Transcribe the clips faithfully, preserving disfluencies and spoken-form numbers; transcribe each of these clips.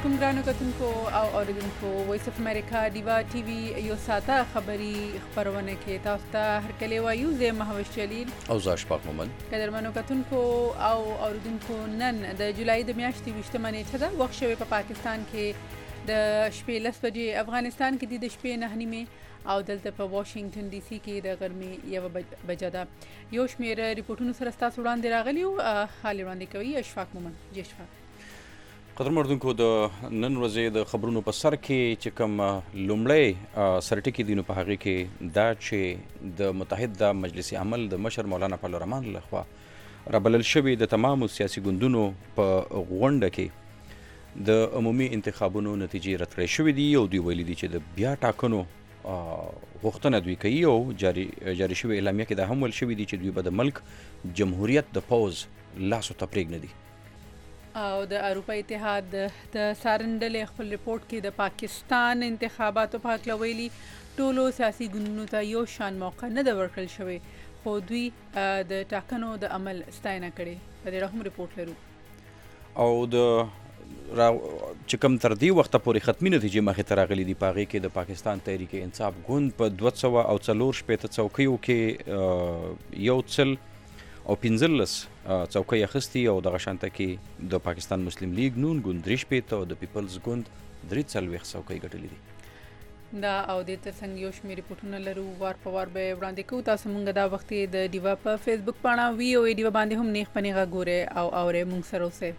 علیکم ګرانو کتونکو او اوریدونکو. وایس اف امریکا ډیوا ټي وي یو ساعته خبری خبرونه کې تاسو ته هرکلی وایو. زه مهوش جلیل او زه اشفاق مومن. قدرمنو کتونکو او اوریدونکو، نن د جولای د میاشتې ویشتمه نیټه ده. وخت شوی په پاکستان کې د شپې لس بجې، افغانستان کې د شپې نهه نیمې او دلته په واشنگټن ډي سي کې د غرمې یوه بجه ده. یو شمېر ریپورټونو سره ستاسو وړاندې راغلي یو. حال وړاندې کوي اشفاق مومن. جی اشفاق. قدر مردونکو، د نن ورځې د خبرونو په سر کې چې کوم لومړی سرټکی دی نو په هغه کې دا چې د متحده مجلس عمل د مشر مولانا فضل الرحمن لخوا رابلل شوی د تمامو سیاسي ګوندونو په غونډه کې د عمومي انتخابونو نتیجې رد کړې شوې دي او دوی ویلي دي چې د بیا ټاکنو غوښتنه دوی کوي او جاري جاري شوې اعلامیه کې دا هم ویل شوي دي چې دوی به د ملک جمهوریت د پوز لاسو ته پرېږدي دي. او د اروپا اتحاد د سارندلې خپل ریپورت کې د پاکستان انتخاباتو په هکله ویلي ټولو سیاسي ګوندونو ته یو شان موقع نه ده ورکړل شوی، خو دوی د ټاکنو د عمل ستاینه کړې. په دې هم ریپورت لرو. او د را چې کوم تر دې وخته پورې ختمي نتیجې مخې ته راغلي دي په هغې کې د پاکستان تحریک انصاف ګوند په دوه سوه او څلور شپېته څوکیو کې یو څل او پنځلس څوکۍ اخیستي او دغه شانته کې د پاکستان مسلم لیگ نون ګوند درې شپېته او د پیپلز ګوند درې څلوېښت څوکۍ ګټلې دي. دا او دې ترڅنګ یو شمېر ریپورټونه لرو، وار په وار به وړاندې کوو. تاسو مونږ دا وخت د ډیوا په فیسبوک پاڼه وی او ډیوا باندې هم نیغ په نیغه ګورئ او اورئ مونږ سره اوسئ.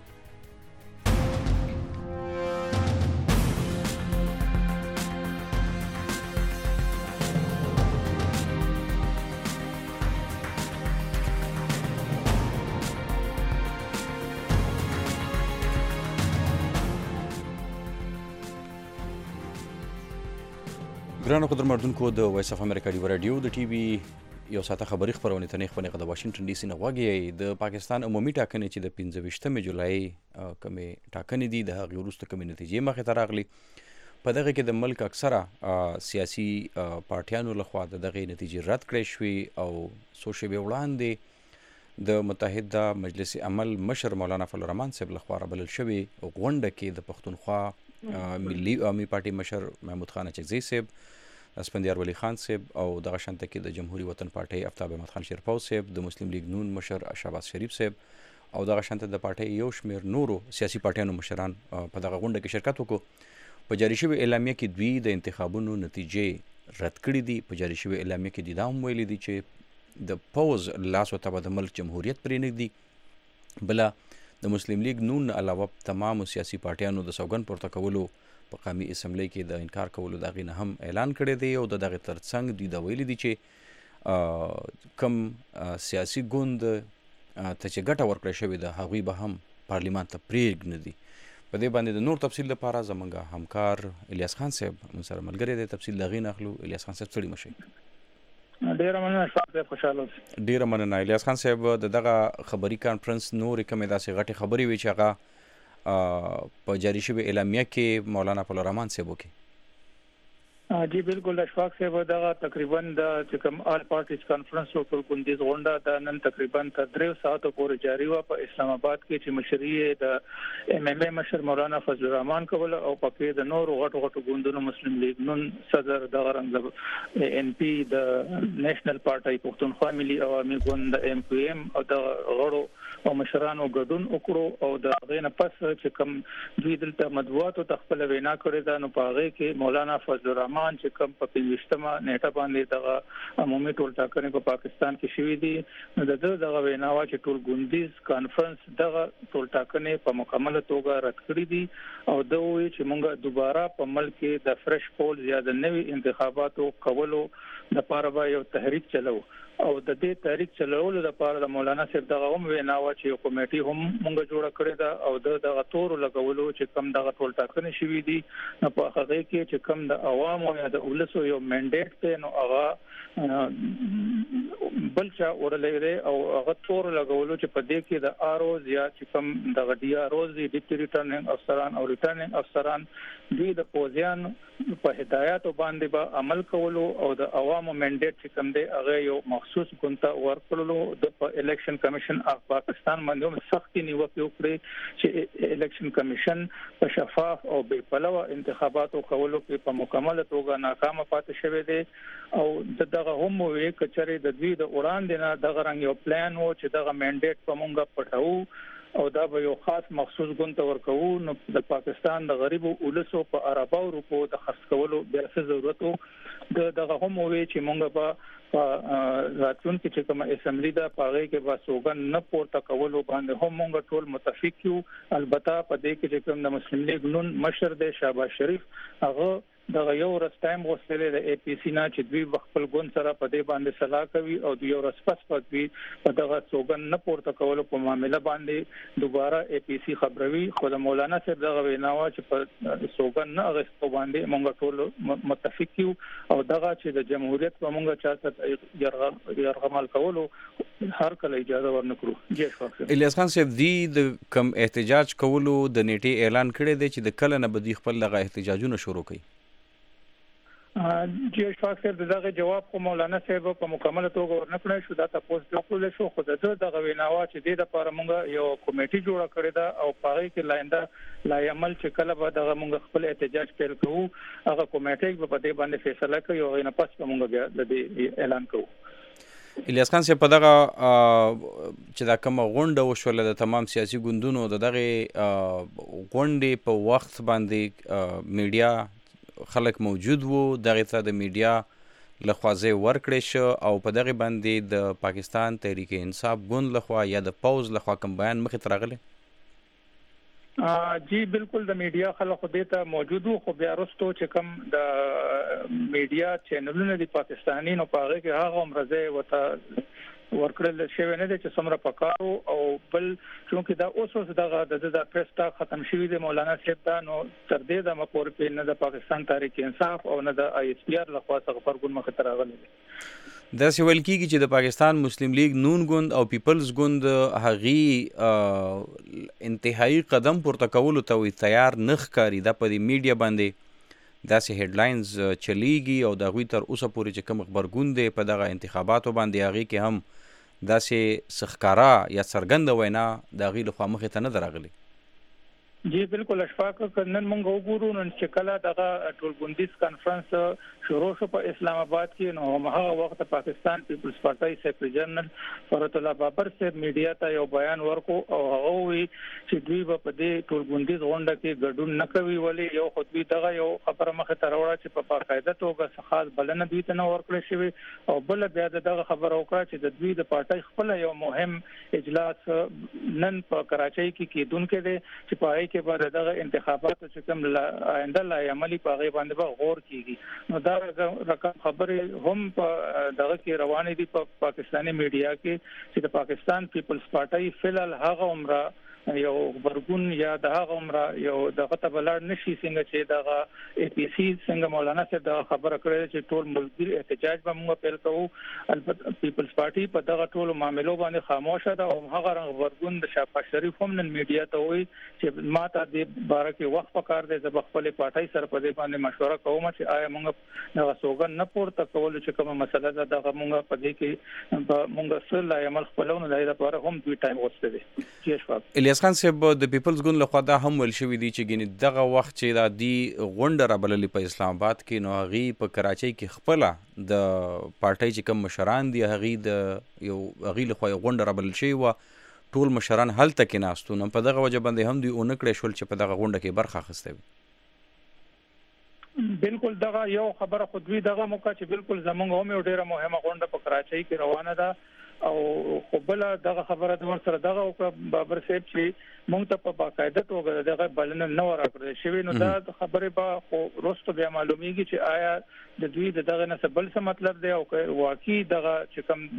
ګرانو قدر مردونکو، د وایس اف امریکا ډیوا راډیو د ټي وي یو ساعته خبري خپرونې ته نیغ په نیغه د واشنګټن ډي سي نه غوږ. د پاکستان عمومي ټاکنې چې د پنځه ویشتمې جولای کومې ټاکنې دي د هغې وروسته کومې نتیجې مخې ته راغلي. په دغه کې د ملک اکثره سیاسي پارټیانو لخوا د دغې نتیجې رد کړې شوې او څو شېبې وړاندې د متحده مجلس عمل مشر مولانا فضل الرحمن صاحب لخوا رابلل شوې غونډه کې د پښتونخوا ملي عوامي پارټي مشر محمود خان اچکزي صاحب، اسفندیار ولی خان صاحب او دغه شانته کې د جمهوریت وطن پارټۍ افتاب احمد خان شیرپو صاحب، د مسلم لیگ نون مشر شهباز شریف صاحب او دغه شانته د پارټۍ یو شمېر نورو سیاسي پارټیانو مشران په دغه غونډه کې شرکت وکړو. په جاري شوې اعلامیه کې دوی د انتخابونو نتیجې رد کړي دي. په جاري شوې اعلامیه کې دوی دا هم ویلي دي چې د پوز لاسو ته به د ملک جمهوریت پرېنږدي. بله د مسلم لیگ نون علاوه تمامو سیاسي پارټیانو د سوګند پورته کولو په قومي اسمبلی کې د انکار کولو د هغې نه هم اعلان کړی دی او د دغې ترڅنګ دوی دا ویلي دي چې کم سیاسي ګوند ته چې ګټه ورکړی شوې ده هغوی به هم پارلیمان ته پرېږدي. په دې باندې د نور تفصیل لپاره زموږ همکار الیاس خان صاحب موږ سره ملګری دی. تفصیل د هغې نه اخلو. الیاس خان صاحب ستړي مه شئ. ډیره مننه اشفاق صاحب، خوشحاله اوسئ. ډیره مننه الیاس خان صاحب. د دغه خبري کانفرنس نورې کومې داسې غټې خبرې وي چې هغه په جاري شوې اعلامیه کې مولانا فضل الرحمن صاحب وکړي؟ جی بالکل اشفاق صاحب، دغه تقریبا د چې کوم آل پارټیز کانفرنس او ټول ګوندیز غونډه د نن تقریبا تر درې ساعتو پورې جاري وه په اسلام آباد کې چې مشري د ایم ایم ای مشر مولانا فضل الرحمن کوله او پکې د نورو غټو غټو ګوندونو مسلم لیگ نون صدر دغه رنګ ان پی د نېشنل پارټي پښتونخوا ملي عوامي ګوند د ایم پی ایم او د غړو او مشرانو ګډون وکړو او د هغې نه پس چې کوم دوی دلته مطبوعاتو ته خپله وینا کړې ده نو په هغې کې مولانا فضل الرحمن چې کوم په پنځویشتمه نیټه باندې دغه عمومي ټول ټاکنې په پاکستان کې شوي دي نو د ده دغه وینا وه چې ټول ګوندیز کانفرنس دغه ټول ټاکنې په مکمله توګه رد کړي دي او ده وویل چې موږ دوباره په ملک کې د فرش پول یا د نوي انتخاباتو کولو لپاره به یو تحریک چلو او د دې تحریک چلولو لپاره د مولانا صاحب دغه هم وینا وه چې یو کمیټي هم موږ جوړه کړې ده او د دغه تورو لګولو چې کم دغه ټول ټاکنې شوي دي نو په هغې کې چې کم د عوامو یا د ولسو یو منډیټ دی نو هغه بل چا وړلی دی او هغه تور لګولو چې په دې کې د آروز یا چې کوم دغه ډي آروز دي ډیپټي ریټرننګ افسران او ریټرننګ افسران دوی د پوځیان په هدایاتو باندې به عمل کولو او د عوامو منډیټ چې کوم دی هغه یو مخصوص مخصوص ګونته ورکړلو د الیکشن کمیشن اف پاکستان باندې هم سختي نیوکه وکړي چې الیکشن کمیشن په شفاف او بې پلوه انتخاباتو کولو کې په مکمل توګه ناکام پاتې شوی دی او دغه هم وی کچري د دوی د وړاندې نه دغه رنګ یو پلان وو چې دغه منډیټ په مونږه پټاو او دا به یو خاص مخصوص ګونته ورکوو نو د پاکستان د غریبو ولسو په عربو روپو د خرڅ کولو بیا څه ضرورت وو دغه هم وی چې مونږ په راتلونکي چې کوم اسمبلی دا پاغې کې با سوګن نه پورته کولو باندې هم مونږ ټول متفق یو البته په دې کې چې کوم د مسلم لیگ نون مشر د شهباز شریف هغه دغه یو ورځ ټایم غوښتل د اي پي سي نه چې دوی خپل ګوند سره په دې باندې صلاح کوي او دوی ورځ پس پس دوی په دغه سوګن نه پورته کولو په معاملې باندې دوباره اي پي سي خبروي خو د مولانا صاحب دغه ویناوه چې په سوګن نه غوښتو باندې مونږ ټول متفق یو او دغه چې د جمهوریت په مونږ چاته يرغمل کولو هر کله اجازه ورنکړو جی شفاق الیاس خان صاحب دی د کم احتجاج کولو د نیټه اعلان کړی دی چې د کله نه بدی خپل لغه احتجاجونه شروع کړي جی شفاق صاحب دغه جواب کو مولانا صاحب په مکمل توګه ورنکړی شو دا تاسو وکړل شو خو دغه ویناوه چې د لپاره مونږ یو کمیټي جوړه کړې ده او پاره کې لاینده لای عمل چې کله به دغه مونږ خپل احتجاج پیل کوو هغه کمیټي په دې باندې فیصله کوي او نه پس مونږ بیا د دې اعلان کوو الیاس خان صاحب په دغه چې دا کوم غونډه وشول د تمام سیاسي ګوندونو د دغه غونډې په وخت باندې میډیا خلک موجود وو دغه ته د میډیا لخوازه ورکړې شو او په دغه باندې د پاکستان تحریک انصاف ګوند لخوا یا د پوز لخوا کوم بیان مخې ته راغلی جی بالکل د میډیا خلک خو دې ته موجود وو خو بیا وروسته چې کوم د میډیا چینلونه د پاکستاني نو پاره کې هغه مرزه وته ورکړل شوی نه چې څومره پکارو او بل چې دا اوس اوس دغه د پریس ټاک ختم شوی دی مولانا صاحب دا نو تر دې د مکور په نه د پاکستان تحریک انصاف او نه د آی اس پی آر لخوا څخه فرګون مخ ته راغلی دا سوال کیږي چې د پاکستان مسلم لیگ نون ګوند او پیپلز ګوند هغي انتهایی قدم پورته کولو ته تیار نخ کاری د په میډیا باندې داسې هډلاینز چلیږي او د غوی تر اوسه پورې چې کوم خبرګون دی په دغه انتخاباتو باندې هغه کې هم داسې سخکارا یا څرګند وینا د غی له خوا مخې ته نه دراغلي جی بالکل اشفاق نن مونږ وګورو نن چې کله دغه ټولګوندیز کانفرنس شروع شو په اسلام آباد کې نو هغه وخت پاکستان پیپلز پارټي سیکرټری جنرال فرات الله بابر صاحب میډیا ته یو بیان ورکو او هغه وی چې دوی په دې ټولګوندیز غونډه کې ګډون نه کوي ولی یو خطبه دغه یو خبره مخه ته راوړه چې په باقاعده توګه خاص بلنه دوی ته نه ورکړل شوی او بل بیا دغه خبره وکړه چې د دوی د پارټي خپل یو مهم اجلاس نن په کراچۍ کې کېدونکې دی چې په کې بعد دغه انتخاباتو چې کوم آینده لا عملی په غي باندې به غور کیږي نو دا رقم خبره هم په دغه کې روانې دي په پا پاکستاني میډیا کې چې د پاکستان پیپلز پارټي فلل هغه عمره یو ورګون یا د هغه عمره یو دغه ته بلار نشي څنګه چې دغه اي پي سي څنګه مولانا صاحب دا خبره کړې چې ټول ملګری احتجاج به موږ پیل کوو البته پیپلز پارټي په دغه ټول معاملو باندې خاموشه ده او هغه رنګ ورګون د شهباز شریف هم نن میډیا ته وایي چې ماته د باره کې وخت پکار دی چې خپل پارټي سره په دې باندې مشوره کوم چې آیا موږ دغه سوګن نه پورته کول چې کومه مسله ده دغه موږ په دې کې موږ سره عمل خپلونه د لپاره هم دوی ټایم وسته دي چې شفاف الیاس خان صاحب د پیپلز ګوند لخوا دا هم ول شوی دی چې ګینه دغه وخت چې دا دی غونډه را بللې په اسلام آباد کې نو هغه په کراچۍ کې خپل د پارټي چې کوم مشران دي هغه د یو هغه لخوا غونډه را بلل شوی و ټول مشران هلته کې ناستو نو په دغه وجه باندې هم دوی اونکړې شول چې په دغه غونډه کې برخه اخیسته وي بالکل دغه یو خبره خو دوی دغه موقع چې بالکل زمونږ هم یو ډیره مهمه غونډه په کراچۍ کې روانه ده او خو بل دغه خبره د ور سره دغه او بابر صاحب چې مونږ ته په باقاعده توګه دغه بلنه نه ورکړل شوی نو دا خبره به خو وروسته بیا معلومیږي چې آیا د دوی دغه نه بل څه مطلب دی او واقعي دغه چې کوم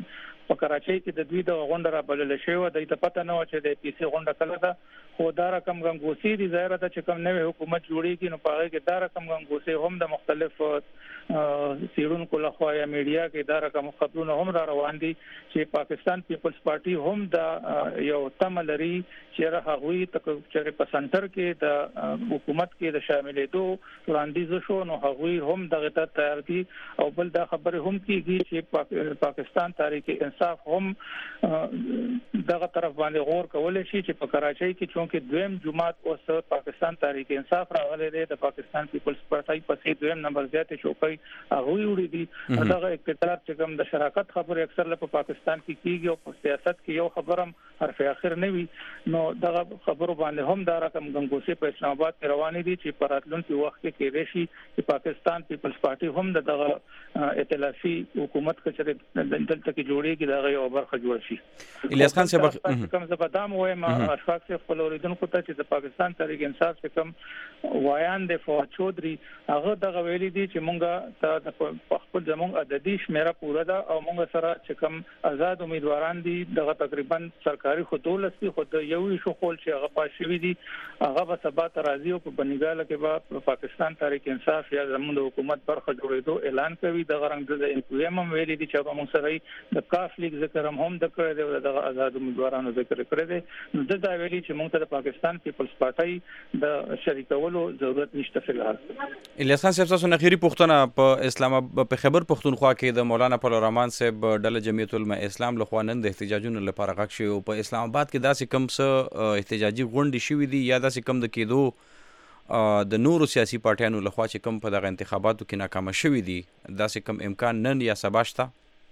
په کراچۍ کې د دوی د غونډه را بلل شوی د ته پته نه و چې د پی سي غونډه کله ده خو دا رقم غنګوسی دي ظاهر ده چې کوم نوې حکومت جوړیږي نو په هغه کې دا رقم غنګوسی هم د مختلف سیرونکو لخوا یا میډیا کې دا رقم خبرونه هم را روان دي چې پاکستان پیپلز پارټي هم د یو تملري چې راغوي چې په سنټر کې د حکومت کې د شاملېدو وړاندیز شو نو هغوی هم دغه ته تیار دي او بل دا خبره هم کیږي چې پاکستان تحریک انصاف هم دغه طرف باندې غور کولای شي چې په کراچۍ کې چونکه دویم جماعت اوس پاکستان تحریک انصاف راغلی دی د پاکستان پیپلز پارټي په سي دویم نمبر زیات چوکۍ هغه وړي دي دغه اقتدار چې کوم د شراکت خبره اکثر په پاکستان کې کیږي او په سیاست کې یو خبرم حرف اخر نه وي نو دغه خبرو باندې هم دا رقم غنګوسي په اسلام آباد کې روانې دي چې په راتلونکي وخت کې کې راشي چې پاکستان پیپلز پارټي هم دغه ائتلافي حکومت کچره دلته کې جوړيږي دغه یو برخه جوړ شي الیاس خان صاحب کوم زبدام وایم اشفاق سے خپل اوریدونکو ته چې د پاکستان تحریک انصاف څخه کوم وایان د فواد چودري هغه دغه ویلي دي چې مونږه ته د خپل زموږ عددي شمیره پوره ده او مونږ سره چې کوم آزاد امیدواران دي دغه تقریبا سرکاري خطول سي خود یو شو خول چې هغه پاشوي دي هغه به سبا ترازی او په بنګاله کې به پاکستان تحریک انصاف یا زموږ د حکومت برخه جوړېدو اعلان کوي د غرنګ د انقلاب هم ویلي دي چې موږ سره د کاف لیگ ذکر هم د کړی دی د آزاد امیدوارانو ذکر کړی دی نو دا ویلي چې موږ ته د پاکستان پیپلز پارټي د شریکولو ضرورت نشته فلحال. الیاس خان صاحب تاسو نخيري پښتنه په اسلام په خیبر پښتونخوا کې د مولانا فضل الرحمن صاحب ډله جمعیت العلماء اسلام لخوا نن د احتجاجونو لپاره غږ شوی او په اسلام آباد کې داسې کم څه احتجاجي غونډې شوې دي یا داسې کم د کېدو د نورو سیاسي پارټیانو لخوا چې کم په دغه انتخاباتو کې ناکامه شوي دي داسې کم امکان نن یا سبا شته؟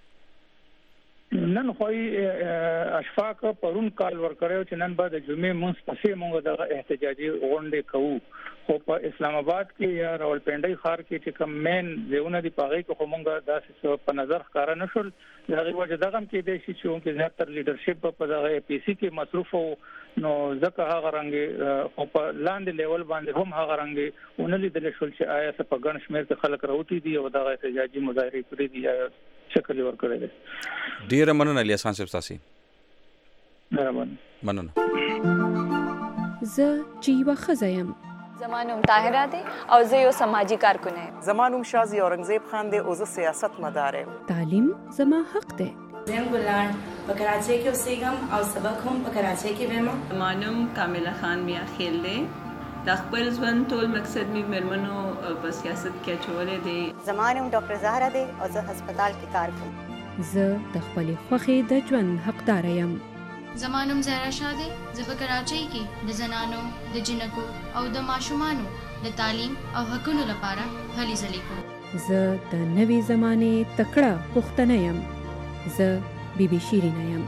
نن خوې اشفاق پرون کال ورکړیو چې نن بعد جمعې مونږ پسې مونږ د احتجاجي غونډې کوو خو په اسلام آباد کې یا راولپنډي ښار کې چې کوم مین ځایونه دي پاغې کو مونږ داسې په نظر ښکارا نشول دغه وجه دغه کې د شي چې زیاتره لیډرشپ په دغه پی سی کې مصروف نو ځکه هغه رنګ او په لاندې لیول باندې هم هغه رنګ ونلې د شول چې آیا څه په ګڼ شمېر کې خلک راوتی دي او دغه احتجاجي مظاهره کړې دي یا شکل ورکړی دی. ډیره مننه الیاس خان صاحب تاسو. مننه. مننه. زه چې یوه ښځه یم. زما نوم طاهره دی او زه یو سماجي کارکونه یم. زما نوم شازي اورنګزیب خان دی او زه سیاست مدار یم. تعلیم زما حق دی. زم ګلان په کراچۍ کې اوسېږم او سبق هم په کراچۍ کې وایم. زما نوم کامله خان میا خیل دی. د خپل ژوند ټول مقصد می مرمنو په سیاست کې چولې دی. زما نوم ډاکټر زهرا دی او زه هسپتال کې کار کوم. زه د خپل خوښې د ژوند حقدار یم. زما نوم زهرا شاه دی. زه په کراچۍ کې د زنانو د جنکو او د ماشومانو د تعلیم او حقوقو لپاره هلې ځلې کوم. زه د نوې زمانې تکړه پښتنه یم. زه بی بی شیرینه یم.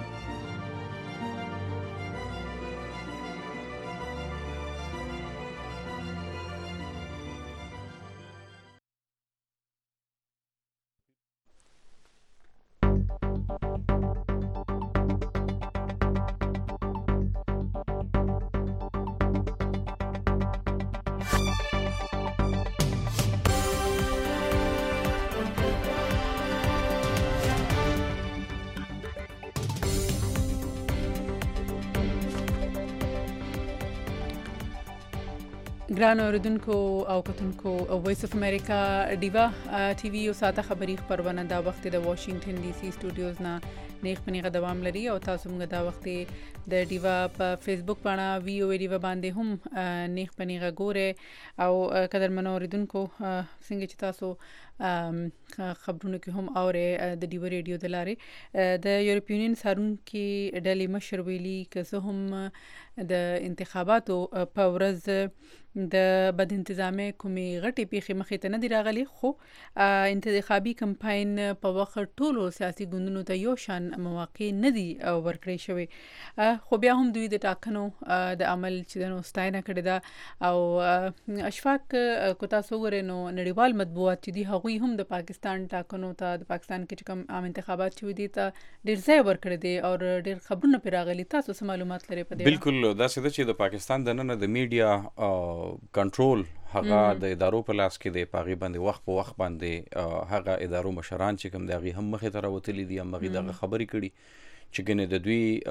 ګران اوریدونکو او کتونکو وایس اف امریکا ډیوا ټي وي او ساته خبری خبرونه دا وخت د واشنگټن ډي سي سټوډیوز نه نیغ پنیغه دوام لري او تاسو موږ دا وخت د ډیوا په فیسبوک باندې وی او ډیوا باندې هم نیغ پنیغه ګوره او قدر منو اوریدونکو څنګه چې تاسو خبرونه کې هم اوره د ډیوا ریډیو د لارې د یورپین سارون کې ډلې مشر ویلي که زه هم د انتخاباتو په ورځ د بد انتظامی کومې غټې پیښې مخې ته نه دی راغلي خو انتخابي کمپاین په وخت ټولو سیاسي ګوندونو ته یو شان مواقع نه دي ورکړې شوې خو بیا هم دوی د ټاکنو د عمل چې د ستاینه کړې ده او اشفاق کو تاسو ګورئ نو نړیوال مطبوعات چې دي هغوی هم د پاکستان ټاکنو ته د پاکستان کې کوم عام انتخابات چې دي ته ډېر ځای ورکړی دی او ډېر خبرونه پرې راغلي تاسو څه معلومات لرئ په دې؟ بالکل دا څه چې د پاکستان د نن د میډیا کنټرول هغه د ادارو په لاس کې دی، په هغې باندې وخت په وخت باندې هغه ادارو مشران چې کوم د هغې هم مخې ته راوتلي دي، هم هغې دغه خبرې کړي چې ګنې د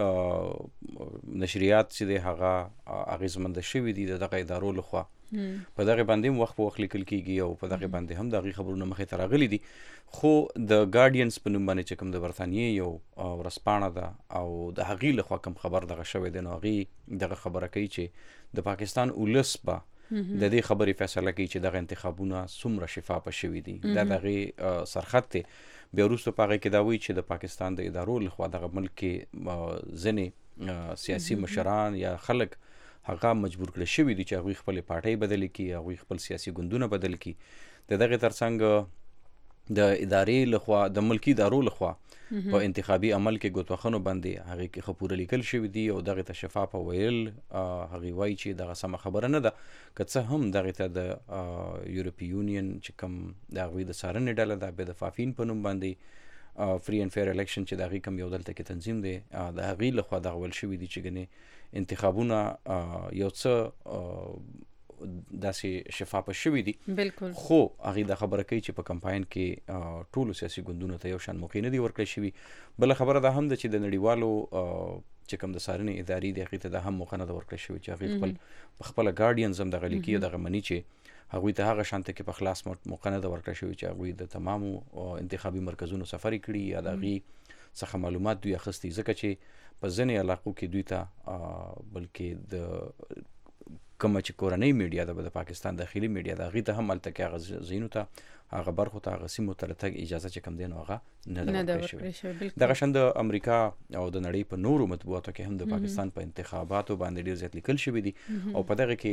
دوی نشریات چې دی هغه اغېزمنده شوي دي د دغه ادارو لخوا. په دغه باندې هم وخت په وخت لیکل کېږي او په دغه باندې هم د هغې خبرونه مخې ته راغلي دي. خو د ګارډینز په نوم باندې چې کوم د برطانیې یو ورځپاڼه ده او د هغې لخوا کوم خبر دغه شوی دی، نو هغې دغه خبره کوي چې د پاکستان ولس به د دې خبرې فیصله کوي چې دغه انتخابونه څومره شفافه شوي دي. دا د هغې سرخط دی. بیا وروسته په هغې کې دا وایي چې د پاکستان د ادارو لخوا دغه ملک کې ځینې سیاسي مشران یا خلک هغه مجبور کړی شوي دي چې هغوی خپلې پارټۍ بدلې کړي، هغوی خپل سیاسي ګوندونه بدل کړي. د دغې ترڅنګ د ادارې لخوا د ملکي ادارو لخوا په انتخابي عمل کې ګوتوخنو باندې هغې کې ښه پوره لیکل شوي دي او دغې ته شفافه ویل هغې وایي چې دغه سمه خبره نه ده. که څه هم دغې ته د یورپي یونین چې کوم د هغوی د څارنې ډله ده، بیا د فافین په نوم باندې فری اینډ فیر الیکشن چې د هغې کوم یو دلته کې تنظیم دی، د هغې لخوا دغه ویل شوي دي چې ګنې انتخابونه یو څه داسې شفافه شوي دي. بالکل. خو هغې دا خبره کوي چې په کمپاین کې ټولو سیاسي ګوندونو ته یو شان موقع نه دي ورکړی شوي. بله خبره دا هم ده چې د نړیوالو چې کوم د څارنې ادارې دي هغې ته دا هم موقع نه ده ورکړی شوي چې هغې خپل په خپله ګارډینز هم دغه لیکي او دغه مني چې هغوی ته هغه شانته کې په خلاص موقع نه ده ورکړی شوي چې هغوی د تمامو انتخابي مرکزونو سفر کړي یا د هغې څخه معلومات دوی اخیستي، ځکه چې په ځینې علاقو کې دوی ته بلکې د کومه چې کورنۍ میډیا ده، د پاکستان داخلي میډیا ده، هغې ته هم هلته کې هغه ځایونو ته هغه برخو ته هغه سیمو ته راتګ اجازه چې کوم دی نو هغه نه ده ورکړی شوې. دغه شان د امریکا او د نړۍ په نورو مطبوعاتو کې هم د پاکستان په انتخاباتو باندې ډېر زیات لیکل شوي دي او په دغه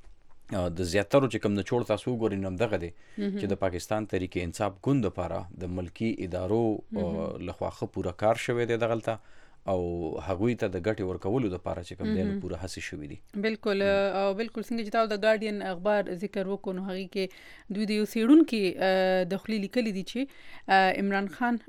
کې د زیاترو چې کوم نچوړ تاسو وګورئ نو همدغه دی چې د پاکستان تحریک انصاف ګوند لپاره د ملکي ادارو لخوا ښه پوره کار شوی دی دغلته او هغوی ته د ګټې ورکولو دپاره چې کوم دی نو پوره هڅې شوي دي. بالکل. او بالکل څنګه چې تاسو د ګارډین اخبار ذکر وکړو نو هغې کې دوی د یو څېړونکي د خولې لیکلي دي چې عمران خان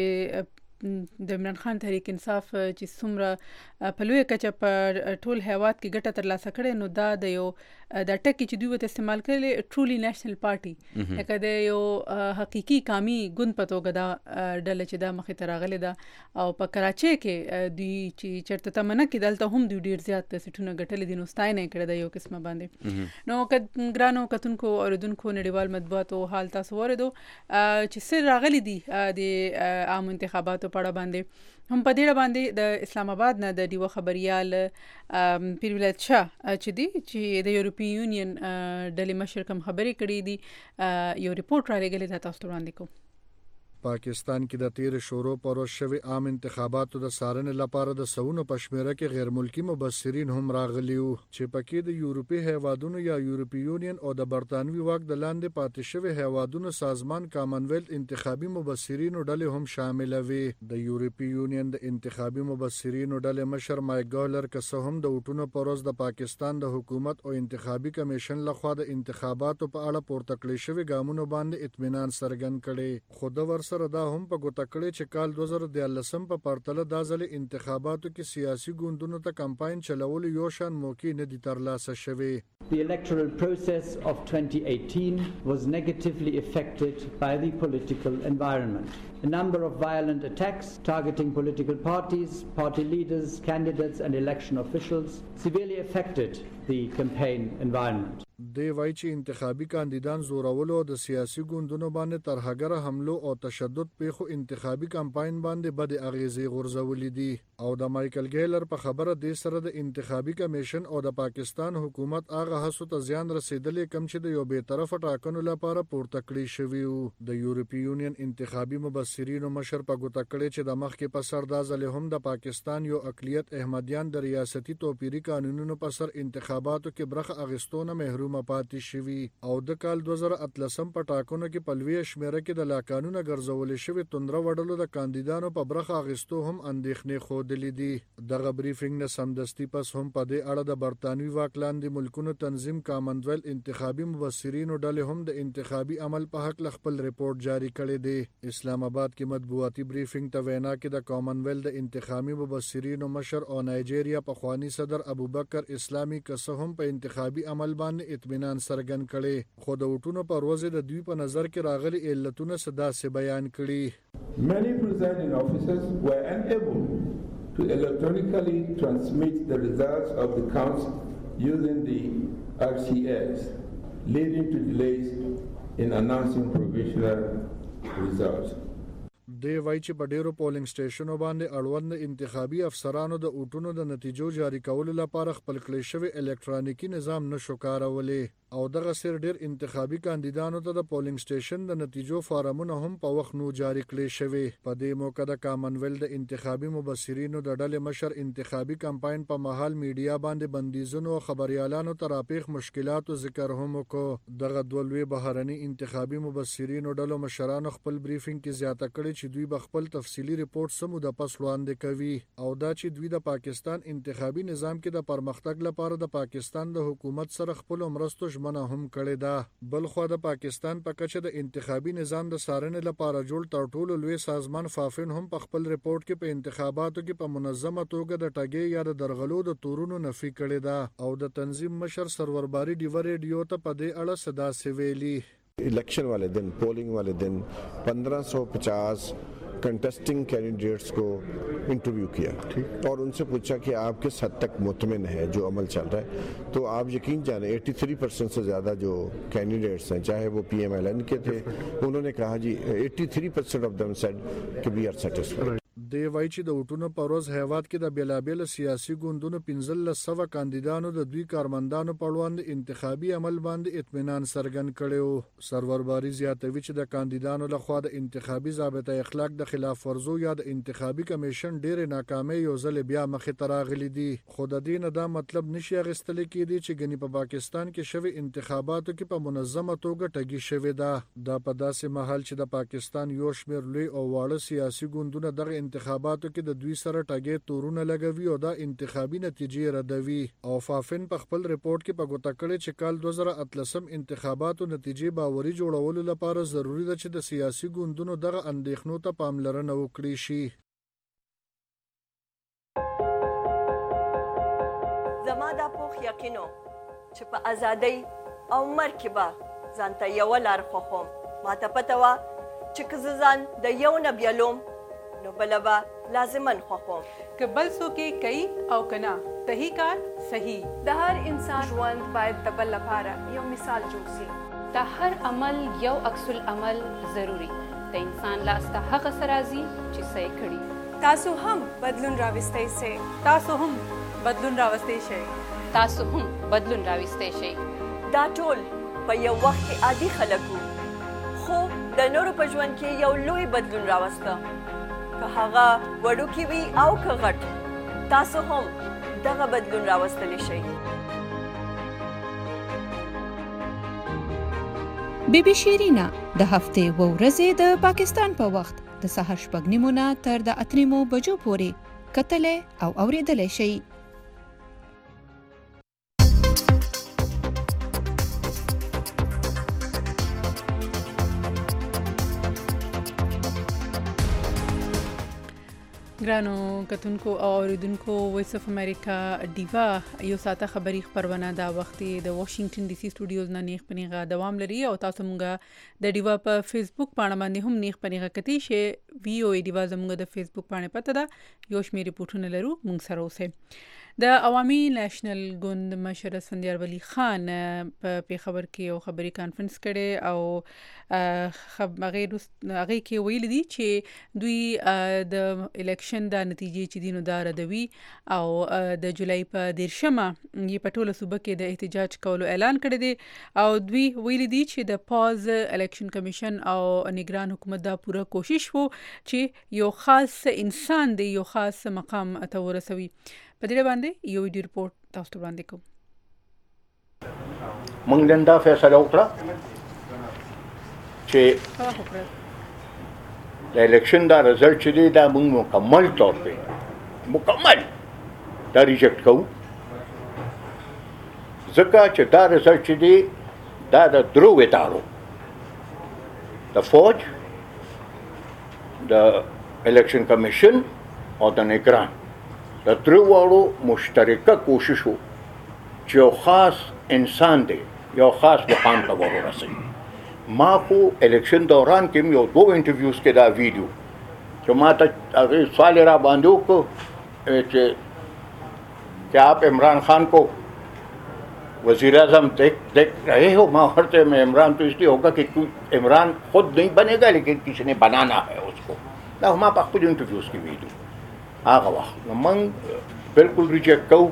چې د عمران خان تحریک انصاف چې څومره په لویه کچه په ټول هیواد کې ګټه ترلاسه کړې، نو دا د یو دا ټکي چې دوی ورته استعمال کړی ټرولی نیشنل پارټي لکه د یو حقیقي قامي ګوند په توګه دا ډله چې دا مخې ته راغلې ده او په کراچۍ کې دوی چې چېرته تمه نه کړي دلته هم دوی ډېر زیات سیټونه ګټلي دي، نو ستاینه یې کړې ده یو قسمه باندې. نو که ګرانو کتونکو اورېدونکو نړیوال مطبوعاتو حال تاسو واورېدو چې څه راغلي دي د عامو انتخاباتو په اړه باندې. هم په دې باندې د اسلام آباد نه د ډیوه خبريال پیر ولایت شاه چې دی چې د یورپی یونین ډلې مشر کوم خبرې کړې دي یو ریپورت را لګلې ده تاسو ته وړاندې کوم. پاکستان کې د تیر شورو پر شوی عام انتخاباتو د څارنې لپاره د سونو پشمیره کې غیر ملکی مبصرین هم راغلي وو چې پکې د یورپی هیوادونو یا یورپی یونین او د برتانوي واک د لاندې پاتې شوی هیوادونو سازمان کامن ویلت انتخابي مبصرینو ډلې هم شامل وي. د یورپی یونین د انتخابي مبصرینو ډلې مشر مایک ګالر که څه هم د وټونو پر ورځ د پاکستان د حکومت او انتخابي کمیشن لخوا د انتخاباتو په اړه پورته کړی شوی ګامونو باندې اطمینان څرګند کړي، خو د ورس سره دا هم په ګوته کړی چې کال دوه زره دیارلسم په پرتله دا ځلې انتخاباتو کې سیاسي ګوندونو ته کمپاین چلولو یو شان موقع نه دي ترلاسه شوی. The electoral process of twenty eighteen was negatively affected by the political environment. A number of violent attacks targeting political parties, party leaders, candidates and election officials severely affected the campaign environment. دی وایي چې انتخابي کاندیدان زورولو او د سیاسي ګوندونو باندې ترهګره حملو او تشدد پیښو انتخابي کمپاین باندې بد اغیزې غورځولې دي او د مایکل ګیلر په خبره دې سره د انتخابي کمیشن او د پاکستان حکومت هغه هڅو ته زیان رسیدلې کم چې د یو بې طرفه ټاکنو لپاره پورته کړی شوي وو. د یورپی یونین انتخابي مبصرینو مشر په ګوته کړی چې د مخکې په سر دا ځلې هم د پاکستان یو اقلیت احمدیان د ریاستي توپیري قانونونو په سر انتخاباتو کې برخه اخیستونه محروم پاتې شوي او د کال دوه زره اتلسم په ټاکنو کې په لویه شمیره کې د لاقانونه ګرځولې شوي توندره وډلو د کاندیدانو په برخه اخیستو هم اندېښنې ښودلې دي. دغه بریفینګ نه سمدستي پس هم په دې اړه د برطانوي واک لاندې ملکونو تنظیم کامن ویلت انتخابي مبصرینو ډلې هم د انتخابي عمل په حق خپل ریپورت جاری کړی دی. اسلام آباد کې مطبوعاتي بریفینګ ته وینا کې د کامن ویلت د انتخابي مبصرینو مشر او نایجیریا پخوانی صدر ابوبکر اسلامي که څه هم په انتخابي عمل باندې اطمینان څرګند کړي خو د وټونو پر ورځ د دوی په نظر کې راغلي علتونه صدا سي بیان کړي. Many presiding officers were unable to electronically transmit the results of the counts using the R C S, leading to delays in announcing provisional results. دی وای چې په ډیرو پولینګ سټیشنو باندې اړوند انتخابي افسرانو د اوټونو د نتیجو جاری کولو لپاره خپل کړی شوی الکترونیکی نظام نشو کارولی او دغه سر ډیر انتخابي کاندیدانو ته د پولینګ سټیشن د نتیجو فارمونه هم په وخت نو جاری کړی شوی. په دې موقع د کامنویلت د انتخابي مبصرینو د ډلې مشر انتخابي کمپاین په محل میډیا باندې بندیزونو او خبريالانو ترافیق مشکلاتو ذکر هم وکړ. دغه دولوي بهرني انتخابي مبصرینو ډلو مشرانو خپل بریفینګ کې زیاته کړی چې دوی به خپل تفصیلی ریپورت سمو د پس وړاندې کوي او دا چې دوی د پاکستان انتخابي نظام کې د پرمختګ لپاره د پاکستان د حکومت سره خپل مرستو ژمنه هم کړې ده. بل خو د پاکستان په کچه د انتخابي نظام د څارنې لپاره جوړ تر ټولو لوی سازمان فافن هم په خپل ریپورت کې په انتخاباتو کې په منظمه توګه د ټاګي یا د درغلو د تورونو نفي کړې ده او د تنظیم مشر سرور باری ډیو ریډیو ته په دې اړه صدا سویلی. Election वाले दिन पोलिंग वाले दिन पंद्रह सौ पचास contesting candidates को इंटरव्यू किया और उनसे पूछा कि आप किस हद तक मुतमिन है जो अमल चल रहा है. तो आप यकीन जाने तिरासी परसेंट से ज़्यादा जो कैंडिडेट्स हैं चाहे वो पी एम एल एन के थे उन्होंने कहा जी तिरासी परसेंट ऑफ देम सेड कि वी आर सेटिस्फाइड. دی وای چې د وټونو په ورځ هیواد کې د بیلابیل سیاسي ګوندونو پنځلس سوه کاندیدانو د دوی کارمندانو په وړاندې انتخابي عمل باندې اطمینان څرګند کړی. سرور باری زیاتوي چې د کاندیدانو لخوا د انتخابي ضابطه اخلاق د خلاف ورزو یا د انتخابي کمیشن ډېرې ناکامۍ یو ځل بیا مخې ته راغلي دي. خو د دې نه دا مطلب نشي اخیستلی کېدی چې ګنې په پاکستان کې شوي انتخاباتو کې په منظمه توګه ټګي شوې ده. دا په داسې مهال چې د پاکستان یو شمېر لوی او واړه سیاسي ګوندونه دغه انتخاباتو کې د دوی سره ټاګې تورونه لګوي او دا انتخابي نتیجې ردوي. او فافن په خپل ریپورت کې په ګوته کړی چې کال دوه زره اتلسم انتخاباتو نتیجې باوري جوړولو لپاره ضروری ده چې د سیاسي ګوندونو دغه اندېښنو ته پاملرنه وکړي شي. زما دا پوخ یقینو چې په ازادۍ او مرګ کې به ځانته یوه لار خوښوم. ماته پته وه چې که زه ځان د یو نه بیلوم نو بله به لازمن خوښوم. که بل څوک یې کوي او که نه صحیح کار صحیح. د هر انسان ژوند باید د بل لپاره یو مثال جوړ شي. د هر عمل یو عکس العمل ضروري. د انسان لاس ته هغه څه راځي چې څه یې کړي. تاسو هم بدلون راوستی شئ. تاسو هم بدلون راوستی شئ. تاسو هم بدلون راوستی شئ. دا ټول په یو وخت کې عادي خلک وو خو د نورو په ژوند کې یو لوی بدلون راوسته. که هغه وړوکی وي او که غټ تاسو هم دغه بدلون راوستلی شئ. بی بی شیرینا د هفتې و ورځې د پاکستان په وخت د سهار شپږ نیمو نه تر د اتو نیمو بجو پورې کتلی او اورېدلی شئ. ګرانو کتونکو او اوریدونکو وایس اف امریکا ډیوا یو ساته خبری خبرونه دا وخت د واشنگټن ډي سي سټوډیوز نه نیخ پنیغه دوام لري او تاسو مونږه د ډیوا په فیسبوک باندې باندې هم نیخ پنیغه کتی شي وی او ای ډیوا زموږ د فیسبوک باندې پته ده یو شمیر ریپورتونه لرو مونږ سره اوسه. د عوامي نېشنل ګوند مشر اسفندیار ولی خان په پیښور کې یو خبري کانفرنس کړي او هغه هغه کې ویل دي چې دوی د الیکشن د نتیجې چې دینو دار دوی او د جولای په دیرشمه یې په ټوله صوبه کې د احتجاج کولو اعلان کړی دی او دوی ویل دي چې د پاز الیکشن کمیشن او نگران حکومت دا پوره کوشش وو چې یو خاص انسان دی یو خاص مقام ته ورسوي. په دې باندې یو ویډیو ریپورت تاسو ته وړاندې کوم. موږ نن دا فیصله وکړه چې د الیکشن دا رزلټ چې دی دا موږ مکمل طور په مکمل دا ریجکټ کوو ځکه چې دا رزلټ چې دی دا د درو ادارو د فوج د الیکشن کمیشن او د نگران د درو واړو مشترکه کوشش و چې یو خاص انسان دی یو خاص مقام ته ورسوي. ما خو الیکشن دوران کې یو دو انټرویوز کې دا ویډیو چې ما ته هغې سوال را باندې وکړو چې کیا آپ عمران خان کو وزیر اعظم دیکھ دیکھ رہے ہو؟ میں ورته میں عمران تو اس لیے ہوگا کہ عمران خود نہیں بنے گا لیکن کسی نے بنانا ہے اس کو. دا ما په خپل انټرویوز کې ویډیو هغه وخت نو موږ بالکل ریجیکټ کوو.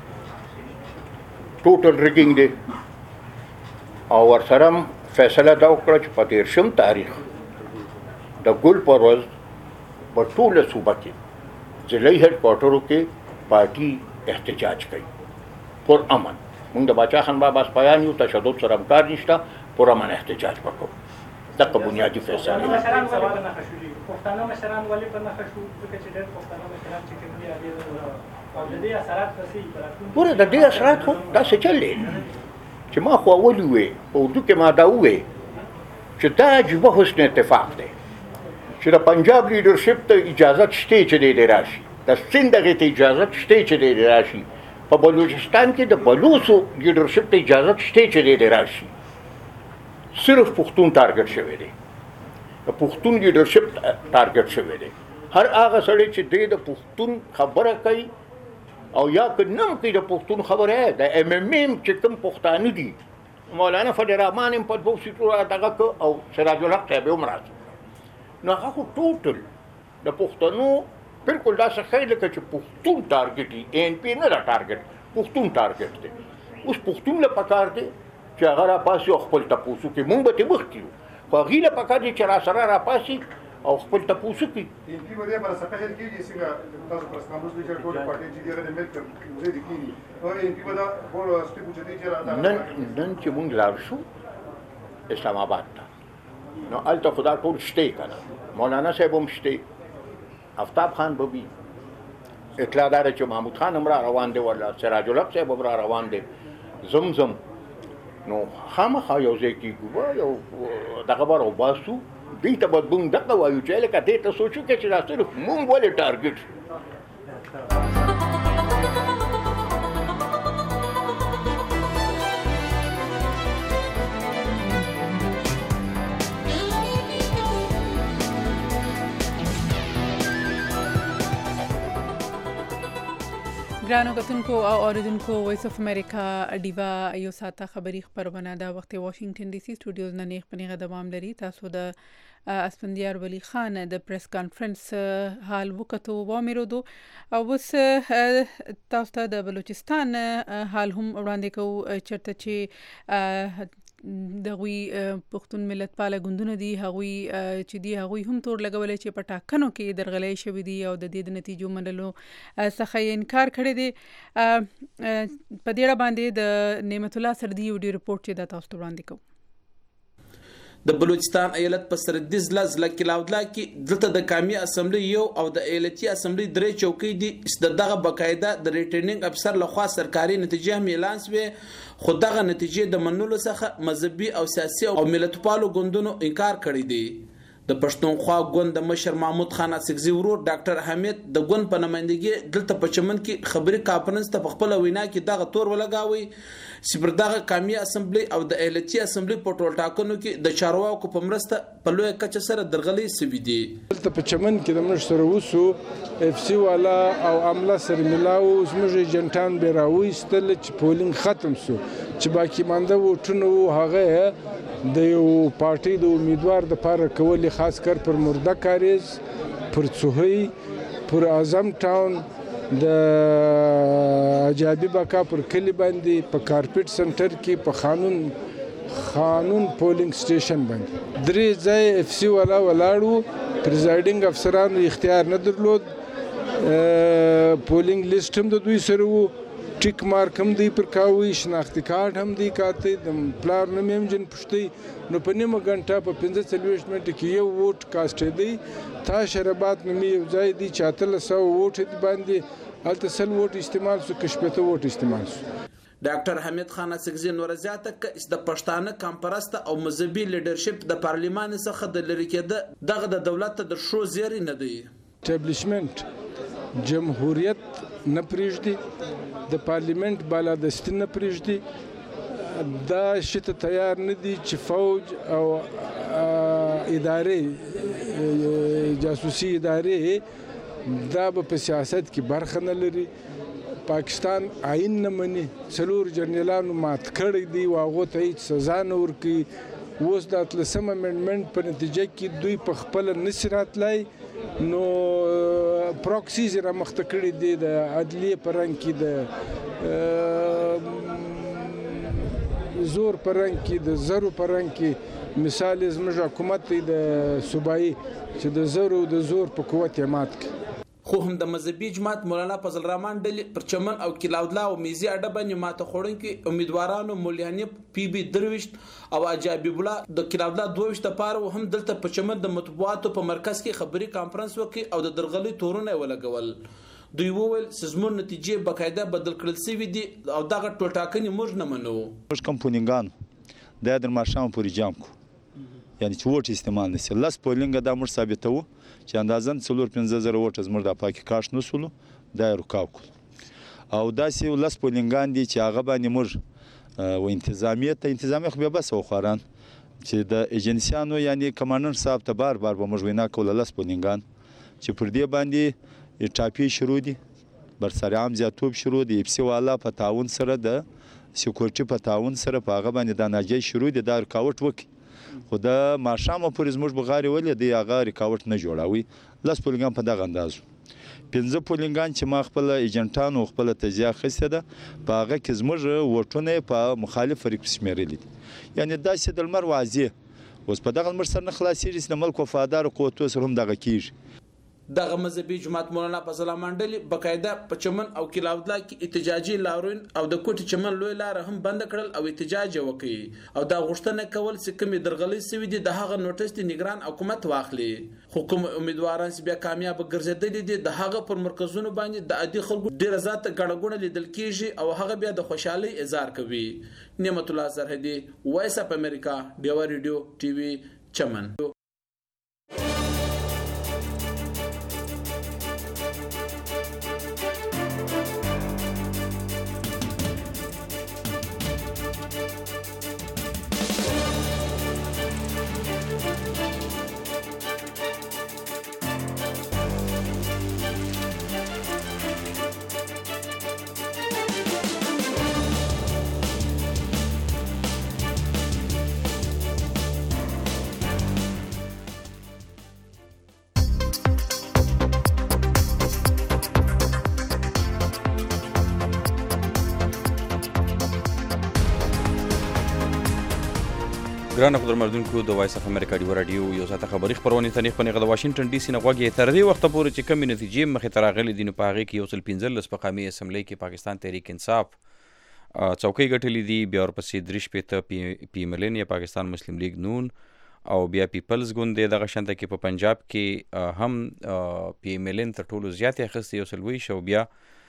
ټوټل ریګینګ دی او ورسره فیصله دا وکړه چې په دېرشم تاریخ د ګل په ورځ په ټوله صوبه کې ضلعي هیډ کوارټرو کې پارټي احتجاج کوي پر امن. موږ د باچا خان بابا سپایان یو تشدد سره همکار نشته، پر امن احتجاج وکړو. دغه بنیادي فیصله پښتانه مشران ولې په نښه شو؟ ځکه چې ډېر پښتانه مشران چې کوم دي او د دې اثرات څه دي؟ ګوره د دې اثرات خو داسې چل دی چې ما خو اول وویې په اردو کې ما دا وویې چې دا عجیبه حسن اتفاق دی چې د پنجاب لیډرشپ ته اجازت شته چې دی دی راشي، د سند هغې ته اجازت شته چې دی دی راشي، په بلوچستان کې د بلوڅو لیډرشپ ته اجازت شته چې دی دی راشي. صرف پښتون ټارګټ شوی دی، د پښتون لیډرشپ ټارګټ شوی دی. هر هغه سړی چې دی د پښتون خبره کوي او یا که نه هم کوي د پښتون خبره د ایم ایم ایم چې کوم پښتانه دي، مولانا فضل الرحمن هم په دوو سیټو دغه که او سراج الحق صاحب هم راځي، نو هغه خو ټوټل د پښتنو بالکل داسې ښایي لکه چې پښتون ټارګټ وي. این پی نه ده ټارګټ، پښتون ټارګټ دی. اوس پښتون له پکار دی چې هغه راپاسي او خپل تپوس وکړي. مونږ به ترې مخکې یو، خو هغې له پکار دی چې راسره راپاسي او خپل تپوس وکړي. نن نن چې مونږ لاړ شو اسلام آباد ته، نو هلته خو دا ټول شته که نه، مولانا صاحب هم شته، آفتاب خان به وي، اطلاع دا ده چې محمود خان هم را روان دی، ولا سراج الحق صاحب هم را روان دی، زمزم. نو خامخا یو ځای کېږو یو دغه به راوباسو. دوی ته به مونږ دغه وایو چې لکه دې ته سوچ وکړه چې دا صرف مونږ ولې ټارګټ شو. ګرانو کتونکو او اوریدونکو وایس اف امریکا ډیوا یو ساته خبری خبرونه دا وخت واشنگټن ډي سي سټوډیوز نه نیغ پنیغه دوام لري. تاسو د اسپندیار ولی خان د پریس کانفرنس حال وکړو و میرو دو او اوس تاسو ته د بلوچستان حال هم وړاندې کوو چرته چې دغوی پښتون ملت پاله ګوندونه دي، هغوی چې دي هغوی هم تور لګولې چې په ټاکنو کې درغلۍ شوي دي او د دې د نتیجو منلو څخه یې انکار کړی دی. په دې اړه باندې د نعمت الله سردي ویډیو رپورټ چې دا تاسو ته وړاندې کوو. د بلوچستان ایالت په سرحدي ضلع ضلع کلاودلا کې دلته د قومي اسمبلی یو او د ایالتي اسمبلی درې چوکۍ دي چې دغه باقاعده د ریټرنینګ افسر لخوا سرکاري نتیجه هم اعلان شوه، خو دغه نتیجې د منلو څخه مذهبي او سیاسي او ملتپالو ګوندونو انکار کړی دی. د پښتونخوا ګوند د مشر محمود خان اڅکزي ورور ډاکټر حمید د ګوند په نمائندګۍ دلته په چمن کې خبري کانفرنس ته په خپل وینا کې دغه تور ولګاوي چې پر دغه قومي اسمبلی او د ایالتي اسمبلی په ټول ټاکنو کې د چارواکو په مرسته په لوی کچه سره درغلي سوي دي. دلته په چمن کې د موږ سره وسو اف سی والا او عمله سره ملاو زموږ ایجنټان به راوېستل چې پولینګ ختم شو، چې باقي مانده وټونه هغه د یو پارټي د امیدوار د پاره کولې، خاص کر پر مرده کاریز، پر څوهی، پر اعظم ټاون، د اجابي بکا پر کلی باندې، په کارپټ سنټر کې، په قانون قانون پولینګ سټیشن باندې درې ځای اف سی والا ولاړو. پریزایډینګ افسرانو اختیار نه درلود، پولینګ لیست هم د دوی سره وو، ټیک مارک هم دی پر کاوي، شناختی کارت هم دی کاته، د پلار نوم هم جن پښتي. نو په نیمه غنټه په پنځه څلوېښت منټه کې یو ووټ کاسټ دی. تا شربات نومي یو ځای دی چې اتلس سوه ووټ دی باندې هلته سل ووټ استعمال شو، که شپېته ووټ استعمال شو. ډاکټر حمید خان اڅکزي نور زیاته ک د پښتانه کمپرست او مذهبي لیډرشپ د پارلیمان څخه د لری کېده دغه د دولت د شو زیری نه دی. اسټابلیشمنت جمهوریت نه پریږدي، د پارلیمنت بالادستي نه پریږدي، دا شي ته تیار نه دي چې فوج او ادارې جاسوسي ادارې دا به په سیاست کې برخه نه لري. پاکستان آئین نه مني، څلور جنرالانو مات کړی دی او هغو ته هېڅ سزا نه ورکوي. اوس د اتلسم امنډمنټ په نتیجه کې دوی په خپله نسي راتلی، نو پراکسیز یې رامخته کړي دي د عدلیې په رنګ کې، د زور په رنګ کې، د زرو په رنګ کې. مثال یې زموږ حکومت دی د صوبایي چې د زرو د زور په قوت یې مات کړي. خو هم د مذهبي جماعت مولانا فضل الرحمن ډلې پر چمن او کلاودلا او میزي اډه باندې ماته خوړونکي امیدوارانو مولیاني پی بي درويشت او اجابي بولا د کلاودلا دوه لپاره هم دلته په چمن د مطبوعاتو په مرکز کې خبري کانفرنس وکړي او د درغلي تورونه ولګول. دوی وویل سزمون نتیجې بقاعده بدل کړل شوې دي او دغه ټولټاکنې موږ نه منو. موږ کمپونینګان د در ماشام پورې جام کو، یعنی چې ووټ استعمال نشي. لاس پولینګ دا موږ ثابتو چې اندازن څلور پنځه زره ووټ زموږ د پاکي کاش نسولو دا رکاو کړ او داسې لاس پولینګان دي چې هغه باندې موږ و انتظامیه ته انتظامیه خو بیا بس او خوران چې د ایجنسیانو یعنی کمانډر صاحب ته بار بار به موږ وینا کوله لاس پولینګان چې پر دې باندې ټاپی شروع دي، برسر عام زیاتوب شروع دي، اپسی والا په تعاون سره د سکیورټي په تعاون سره په هغه باندې د ناجی شروع دي دا رکاوټ وکړي. خو د ماښامه پورې زموږ بغارې ولې دی هغه رکاوټ نه جوړوي. لس پولینګان په دغه اندازو، پنځه پولینګان چې ما خپل ایجنټانو خپل تجزیه اخیستې ده په هغه کې زموږ ووټونه په مخالف فریق شمېرلي دي. یعنې داسې د لمر واضح اوس په دغه لمر سره نه خلاصېږي چې د ملک وفادارو قوتو سره هم دغه کېږي. دغه مذهبي جماعت مولانا فضل الرحمن ډلې بقاعده په چمن او کلاودلا کې احتجاجي لاروین او د کوټي چمن لوی لار هم بند کړل او احتجاج وکړي او دا غوښتنه کول چې کومې درغلي سوي دي د هغه نوټس د نگران حکومت واخلي. حکومت امیدواران چې بیا کامیاب ګرځېدلې دي د هغه پر مرکزونو باندې د عادي خلکو ډیره ذات غړغړه لیدل کیږي او هغه بیا د خوشحالي اظهار کوي. نعمت الله زرهدي، وایس اپ امریکا، ډیوا ریډیو ټي وي، چمن. ګرانه قدرمنونکو د وایس اف امریکا ډیو رادیو یو ساعته خبري خبرونه تنیخ په نغد واشنگټن ډي سي نه غوږی تر دې وخت پورې چې کم نتیجې مخې ته راغلي دي نو په هغې کې یو سل پنځلس په قومي اسمبلۍ کې پاکستان تحریک انصاف څوکۍ ګټلې دي، بیا ورپسې درې شپېته پی ایم ایل این یا پاکستان مسلم لیگ نون او بیا پیپلز ګوند دی. دغه شانته کې په پنجاب کې هم پی ایم ایل این تر ټولو زیاتې اخیستې یو سل ویشت او بیا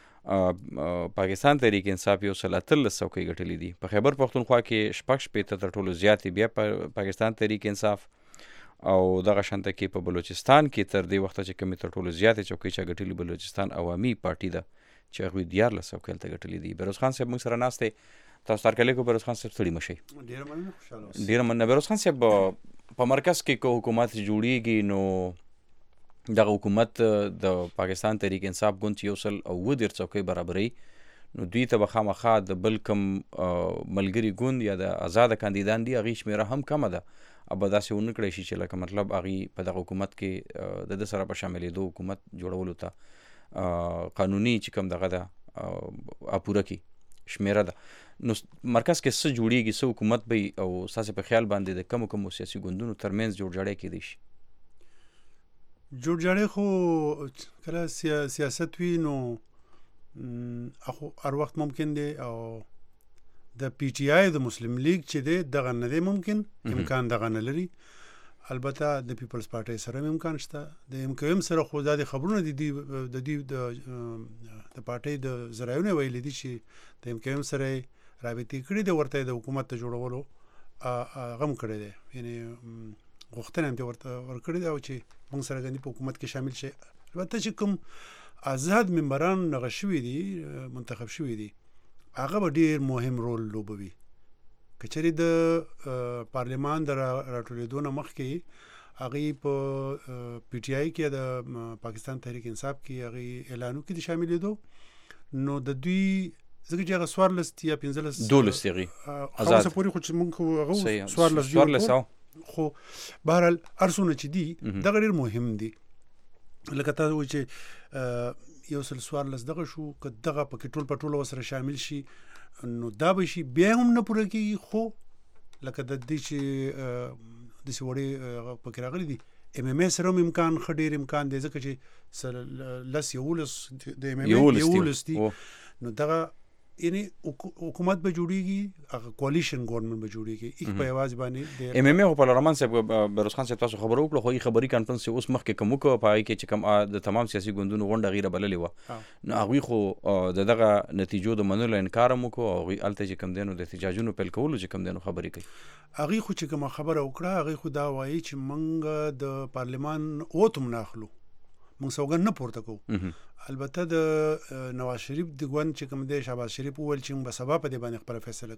پاکستان تحریک انصاف یو سل اتلس څوکۍ ګټلې دي. په خیبر پښتونخوا کې شپږ شپېته تر ټولو زیاتې بیا پاکستان تحریک انصاف او دغه شانته کې په بلوچستان کې تر دې وخته چې کومې تر ټولو زیاتې څوکۍ چا ګټلې بلوچستان عوامي پارټي ده چې هغوی دیارلس څوکۍ هلته ګټلې دي. بهروز خان صاحب موږ سره ناست دی، تاسو ته هرکلی کوو. بهروز خان صاحب ستړي مه شئ. ډېره مننه، خوشحاله اوسئ. ډېره مننه. بهروز خان صاحب په مرکز کې که حکومت جوړیږي نو دغه حکومت د پاکستان تحریک انصاف ګوند چې یو سل اووه دېرش څوکۍ برابروي نو دوی ته به خامخا د بل کم ملګري ګوند یا د آزاده کاندیدان دي هغې شمېره هم کمه ده او به داسې ونه کړی شي چې لکه مطلب هغې په دغه حکومت کې د ده سره په شاملېدو حکومت جوړولو ته قانوني چې کوم دغه ده اپوره کړي شمېره ده. نو مرکز کې څه جوړیږي، څه حکومت به او ستاسې په خیال باندې د کمو کمو سیاسي ګوندونو ترمنځ جوړجاړی کیدی شي؟ جوړجاړی خو کله سیاست وي نو اخو هر وخت ممکن دی او د پی ټی آی د مسلم لیگ چې دی دغه نه دی ممکن، امکان دغه نه لري. البته د پیپلز پارټۍ سره هم امکان شته، د ایم کیو ایم سره خو دا د خبرونه دي د دې د پارټۍ د ذرایعونه ویلي دي چې د ایم کیو ایم سره رابطې کړي دي، ورته د حکومت ته جوړولو غم کړی دی، یعنې غوښتنه هم ورته ورکړې ده چې موږ سره ګندي په حکومت کې شامل شي. البته چې کوم آزاد ممبران نغه شوي دي منتخب شوي دي هغه به ډېر مهم رول لوبوي کچېرې د پارلمان د راټولېدو نه مخکې هغې په پی ټي آی کې د پاکستان تحریک انصاف کې هغې اعلان وکړي د شاملېدو، نو د دوی ځکه چې هغه څوارلس یا پنځلس دولس دي هغې هغه څه پورې خو چې مونږ خو هغه څوارلس جوړ خو بهرحال هر څونه چې دي دغه ډېر مهم دي. لکه تا وایي چې یو سل څوارلس دغه شو، که دغه پکې ټول په ټوله ورسره شامل شي نو دا به شي بیا هم نه پوره کېږي. خو لکه د دې چې داسې وړې پکې راغلي دي ایم ایم اے سره هم امکان ښه ډېر امکان دی، ځکه چې سره لس یولس د ایم ایم اے یولس دي، نو دغه یعنی حکومت به جوړیږي، هغه کولیشن ګورنمنت به جوړیږي، ایک په یوازې باندې ایم ایم اے خو په لرمان صاحب بروز خان صاحب تاسو خبرو وکړه، خو یې خبري کانفرنس اوس مخکې کوم وکړه په هغې کې چې کوم د تمام سیاسي ګوندونو غونډه غیره بللې وه، نو هغوی خو د دغه نتیجو د منلو انکار هم وکړو، هغوی هلته چې کوم دی نو د احتجاجونو پیل کولو چې کوم دی نو خبرې کوي. هغوی خو چې کومه خبره وکړه هغوی خو دا وایي چې موږ د پارلمان اوت هم نه اخلو، موږ سوګند نه پورته کوو. البته د نواز شریف د ګوند چې کوم دی شهباز شریف وویل چې موږ به سبا په دې باندې خپله فیصله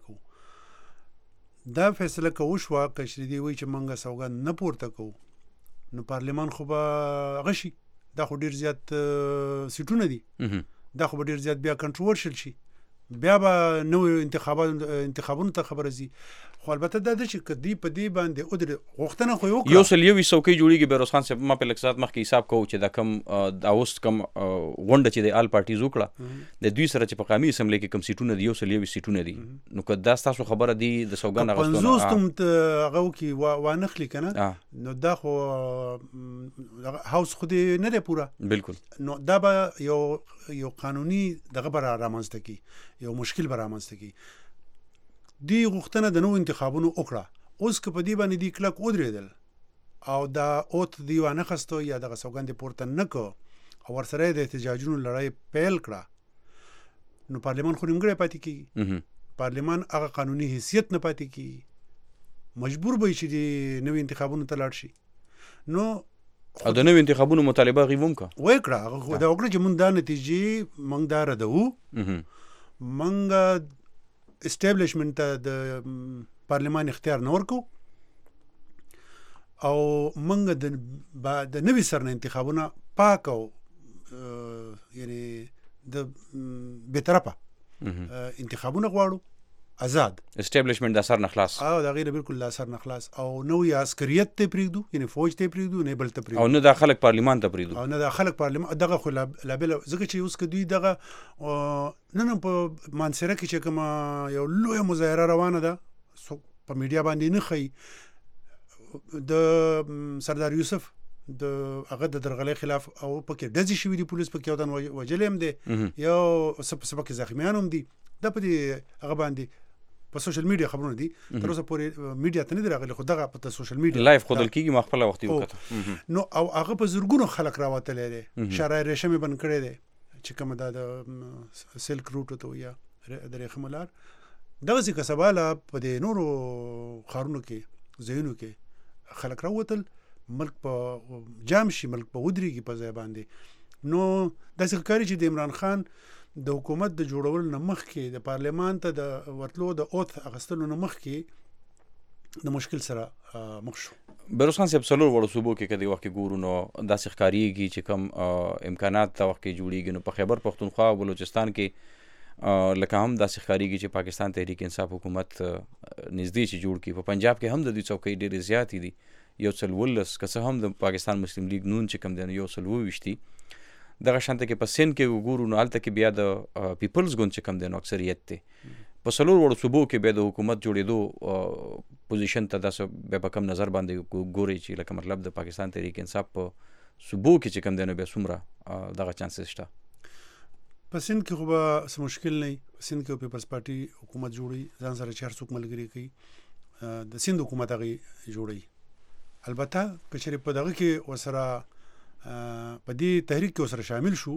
کوو. دا فیصله که وشوه که شریدي وایي چې موږ سوګند نه پورته کوو نو پارلمان خو به هغه شي، دا خو ډېر زیات سیټونه دي، دا خو به ډېر زیات بیا کنټروورشل شي، بیا به نویو انتخابونو ته خبره ځي. خو البته دا ده چې که دوی په دې باندې ودرې غوښتنه خو یې وکړه یو سل یوویشت څوکۍ جوړېږي. بهروز خان صاحب ما په لږ ساعت مخکې حساب کوو چې دا کم دا اوس کم غونډه چې د آل پارټیز وکړه د دوی سره چې په قومي اسمبلۍ کې کم سیټونه دي، یو سل یوویشت سیټونه دي، نو که دا ستاسو خبره دي د سوګند اخیستو پنځوس ته هم هغه وکړي وانخلي که نه، نو دا خو هاوس خو دې نه دی پوره بلکل، نو دا به یو یو قانوني دغه به رامنځته کړي، یو مشکل به رامنځته کړي. دی غوښتنه د نوو انتخابونو وکړه، اوس که په دې باندې دی کلک ودرېدل او دا اوت دی وانخیستو یا دغه سوګند یې پورته نه کړ او ورسره یې د احتجاجونو لړۍ پیل کړه نو پارلمان خو نیمګړی پاتې کېږي، پارلمان هغه قانوني حیثیت نه پاتې کېږي، مجبور به چې د نوي انتخابونو ته لاړ شي. نو او د نوي انتخابونو مطالبه هغوی هم کړه ویې کړه هغه دا وکړه چې مونږ دا نتیجې مونږ دا ردوو، مونږ اسټیبلیشمنټ ته د پارلمان اختیار نه ورکو او موږ د د نوي سر نه انتخابونه پاک او یعنی د بېطرفه انتخابونه غواړو، آزاد اسټیبلیشمنټ د اثر نه خلاص او د هغې نه بلکل د اثر نه خلاص، او نوی عسکریت ته یې پرېږدو، یعنې فوج ته یې پرېږدو، نه بل ته پرېږدو، او نه دا خلک پارلمان ته پرېږدو، او نه دا خلک پارلمان دغه خو لابله، ځکه چې اوس که دوی دغه نن هم په مانسره کې چې کومه یو لویه مظاهره روانه ده په میډیا باندې نه ښیي، د سردار یوسف د هغه د درغلۍ خلاف او پکې ډزې شوي دي، پولیس پکې یو تن وژلی هم دی، یو څه پکې زخمیان هم دي، دا په دې هغه باندې په سوشل میډیا خبرونه دي، تر اوسه پورې میډیا ته نه دي راغلي، خو دغه په سوشل میډیا لایف ښودل کېږي، ما خپله وختي وکتل، نو او هغه په زرګونو خلک راوتلی دی، شارع ریشم یې بند کړی دی چې کومه دا د سلک روټ ته یا د ریخمو لار، دغسې که سبا لا په دې نورو ښارونو کې ځایونو کې خلک راوتل، ملک په جام شي، ملک په ودرېږي په ځای باندې، نو داسې ښکاري چې د عمران خان د حکومت د جوړولو نه مخکې د پارلمان ته د ورتلو د اوت اخیستلو نه مخکې د مشکل سره مخ شو. بهروز خان صاحب څلور وړو صوبو کې که د وخت کې ګورو نو داسې ښکارېږي چې کوم امکانات د وخت کې جوړېږي، نو په خیبر پښتونخوا او بلوچستان کې لکه هم داسې ښکارېږي چې پاکستان تحریک انصاف حکومت نږدې چې جوړ کړي، په پنجاب کې هم د دوی څوکۍ ډېرې زیاتې دي، یو سل ولس که څه هم د پاکستان مسلم لیگ نون چې کوم دی نو یو سل اوویشت دي، دغه شانته کې په سند کې وګورو نو هلته کې بیا د پیپلز ګوند چې کوم دی نو اکثریت دی، په څلور وړو صوبو کې بیا د حکومت جوړېدو پوزیشن ته داسې بیا په کم نظر باندې ګورئ چې لکه مطلب د پاکستان تحریک انصاف په صوبو کې چې کوم دی نو بیا څومره دغه چانسز شته؟ په سند کې خو به څه مشکل نه وي، په سند کې پیپلز پارټي حکومت جوړوي، ځان سره چې هر څوک ملګري کوي، د سند حکومت هغې جوړوي. البته که چېرې په دغه کې ورسره په دې تحریک کې ورسره شامل شو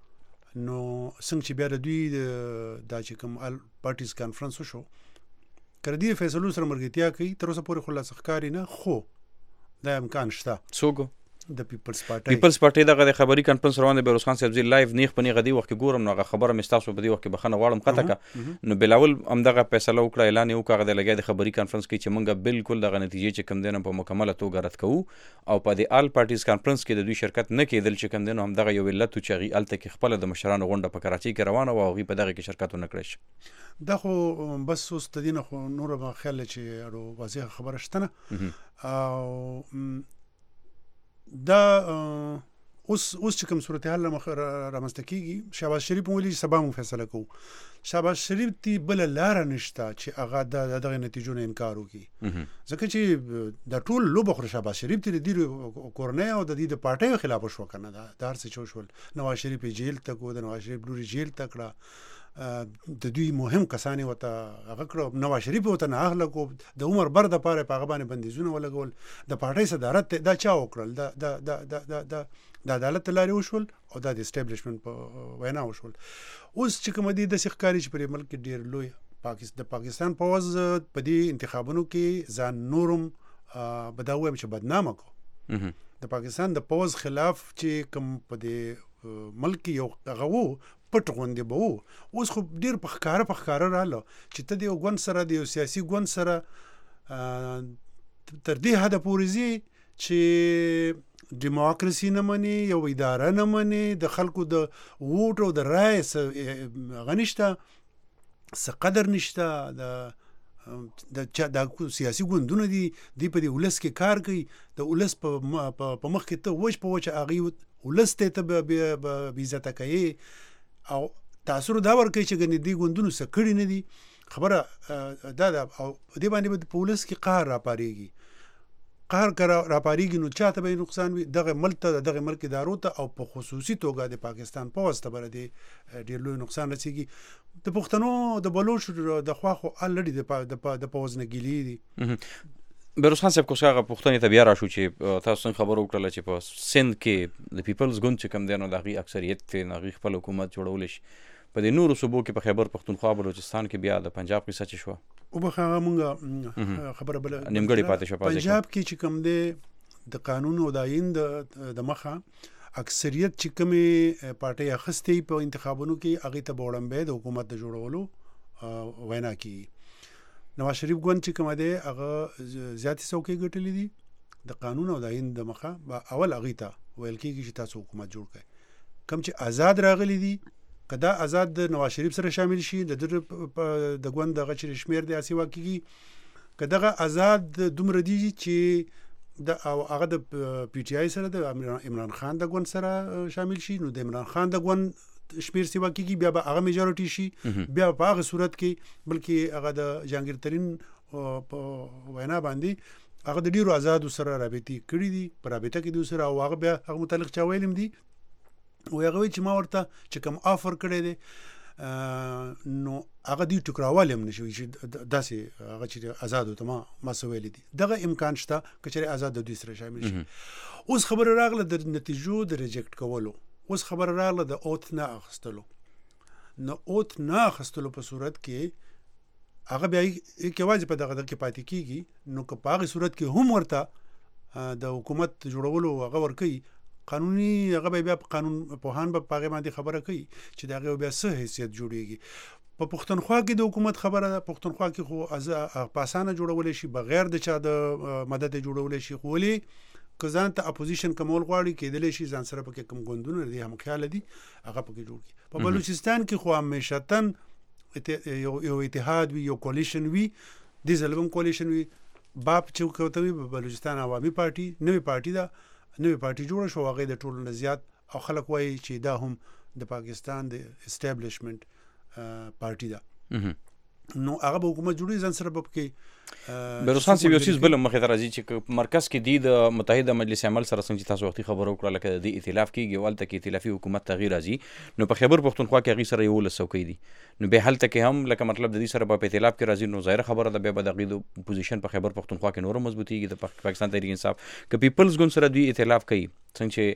نو څنګه چې بیا د دوی دا چې کوم آل پارټیز کانفرنس وشو که د دې فیصلو سره ملګرتیا کوي، تر اوسه پورې خو لا څه ښکاري نه، خو دا امکان شته. څوک د پیپلز پارټي پیپلز پارټي دغه د خبري کانفرنس روان دی بیروز خان صاحب زی لایو نیخ پنی غدي وخت ګورم نو خبره مستاسو په دې وخت بخنه واړم قطه کا نو بلاول همدغه فیصله وکړه اعلان یو کاغه د لګي د خبري کانفرنس کې چې مونږه بالکل دغه نتیجې چې کم دینه په مکمله توګه رد کوو او په دې آل پارټیز کانفرنس کې د دوی شرکت نه کېدل چې کم دینه همدغه یو علت چې غي الته کې خپل د مشرانو غونډه په کراچۍ کې روانه او غي په دغه کې شرکت نه کړش دا خو بس اوس د دینه خو نور ما خیال چې اړو واضح خبره شته نه او دا اوس اوس چې کوم صورتحال رامنځته کیږي شهباز شریف ویلي سبا مو فیصله کوو شهباز شریف تی بل لار نشته چې هغه د دغه نتیجو نه انکار وکړي ځکه چې د ټول لوب خو شهباز شریف تی د کورنۍ او د دې د پارټي خلاف شو کنه دا د هر څه شول نواز شریف جیل ته کو د نواز شریف لوري جیل ته کړه د دوی مهم کسانی وته هغه کړو نواز شریف وته نه اخله کو د عمر بر د پاره په غبانې بندیزونه ولګول د پارټي صدارت دا چا وکړل دا دا دا دا دا د عدالت لارې وشول او د اسټابلیشمنت په وینا وشول اوس چې کوم دي د سخکاري چې پر ملک ډیر لوی پاکستان د پاکستان پوز په دې انتخابونو کې ځان نورم بداوم چې بدنامه کو د پاکستان د پوز خلاف چې کوم په دې ملک یو غوو پټ غوندې به اوس خو ډیر په ښکارا په ښکارا رااله چې ته د ګوند سره د سیاسي ګوند سره تر دې حد پورې زی چې ډیموکراسي نه مني یو اداره نه مني د خلکو د ووټ او د رای غنښت څه قدر نشته د د سیاسي ګوندونه دي دی په دې ولس کې کار کوي د ولس په په مخ کې ته وښ په وچه اغي ولس ته به عزت کوي او تاثیر دا ورکوي چې ګنې دی ګوندونو څه کړي نه دي خبره دا دا او دې باندې په ولس کې قهر راپارېږي قهر کرا راپاریږي نو چاته به نقصان وي دغه ملک ته دغه ملک ادارو ته او په خصوصي توګه د پاکستان په واسطه بر دي ډیر لوی نقصان رسیږي د پښتنو د بلوچ د خوا خو الریډي د د پوز نه ګیلی دي بیروز خان صاحب کوڅه پښتنې ته بیا راشو چې تاسو خبرو وکړه چې په سند کې د پیپلز ګوند چې کم دینو دغه اکثریت ته نغی خپل حکومت جوړول شي په دې نورو صوبو کې په خیبر پختونخوا بلوچستان کې بیا د پنجاب کې سچ شو او بخا مونږه خبره بل نیمګړی پاتې شو پنجاب کې چې کوم دی د قانون او د آئین د مخه اکثریت چې کومې پارټي اخستې په انتخابونو کې هغه ته بوړمبه د حکومت د جوړولو وینا کی نواز شریف ګوند چې کوم دی هغه زیاتې څوکۍ ګټلې دي د قانون او د آئین د مخه اول هغه ته ویل کېږي چې تاسو حکومت جوړ کړئ کوم چې آزاد راغلي دي کدا آزاد د نواز شریف سره شامل شي د د ګوند دغه چې شمیر دی اسی واکېږي کداغه آزاد دومره دي چې د او هغه د پی ټی آی سره د عمران خان د ګوند سره شامل شي نو د عمران خان د ګوند شمیر سی واکېږي بیا به هغه میجورټي شي بیا په هغه صورت کې بلکې هغه د جهانگیر ترین په وینا باندې هغه د ډیرو آزاد سره رابطې کړې دي په رابطه کې د سره او هغه بیا هغه متعلق چا ویلم دي و هغه چې ما ورته چې کوم آفر کړی دی نو هغه دی ټکراوال هم نشوي چې داسې هغه چې آزاد ته ما ما سویل دي دغه امکان شته چې آزاد د دوی سره شامل شي اوس خبر راغله د نتیجو د ریجکټ کولو اوس خبر راغله د اوت نه اخستلو نو اوت نه اخستلو په صورت کې هغه بیا کې واجب په دغه کې پاتې کیږي نو که په هغه صورت کې هم ورته د حکومت جوړولو هغه ورکي قانوني هغه بیا قانون په هان په هغه باندې خبره کوي چې دا هغه بیا څه حیثیت جوړیږي په پښتونخوا کې د حکومت خبره ده پښتونخوا کې خو از پاسانه جوړول شي بغیر د چا د مدد جوړول شي خو ولي کزان ته اپوزیشن کومول غواړي کېدل شي ځان سره پکې کوم ګوندونه دي هم خیال دي هغه پکې جوړ کی په بلوچستان کې خو همیشتن یو یو اتحاد وی یو کولیشن وی د زلبم کولیشن وی باب چې کوتوي په بلوچستان عوامي پارټي نوې پارټي ده نوې پارټي جوړه شو هغه د ټولو نه زیات او خلک وایي چې دا هم د پاکستان د اسټابلیشمنت پارټي ده نو هغه به حکومت جوړي ځان سره به کې بیروز خان صاحب یو چیز بل مخې ته راځي چې مرکز کې دی د متحده مجلس عمل سره څنګه تاسو وختي خبرو وکړه لکه د ائتلاف کېږي ولته کې ائتلافي حکومت تغییر راځي نو په خیبر پښتونخوا کې هغه سره یو لسوکې دي نو به حالت کې هم لکه مطلب د دې سره په ائتلاف کې راځي نو ظاهر خبره ده به د غیدو پوزیشن په خیبر پښتونخوا کې نور مضبوطیږي د پاکستان تحریک انصاف ک پیپلز ګوند سره دوی ائتلاف کوي څنګه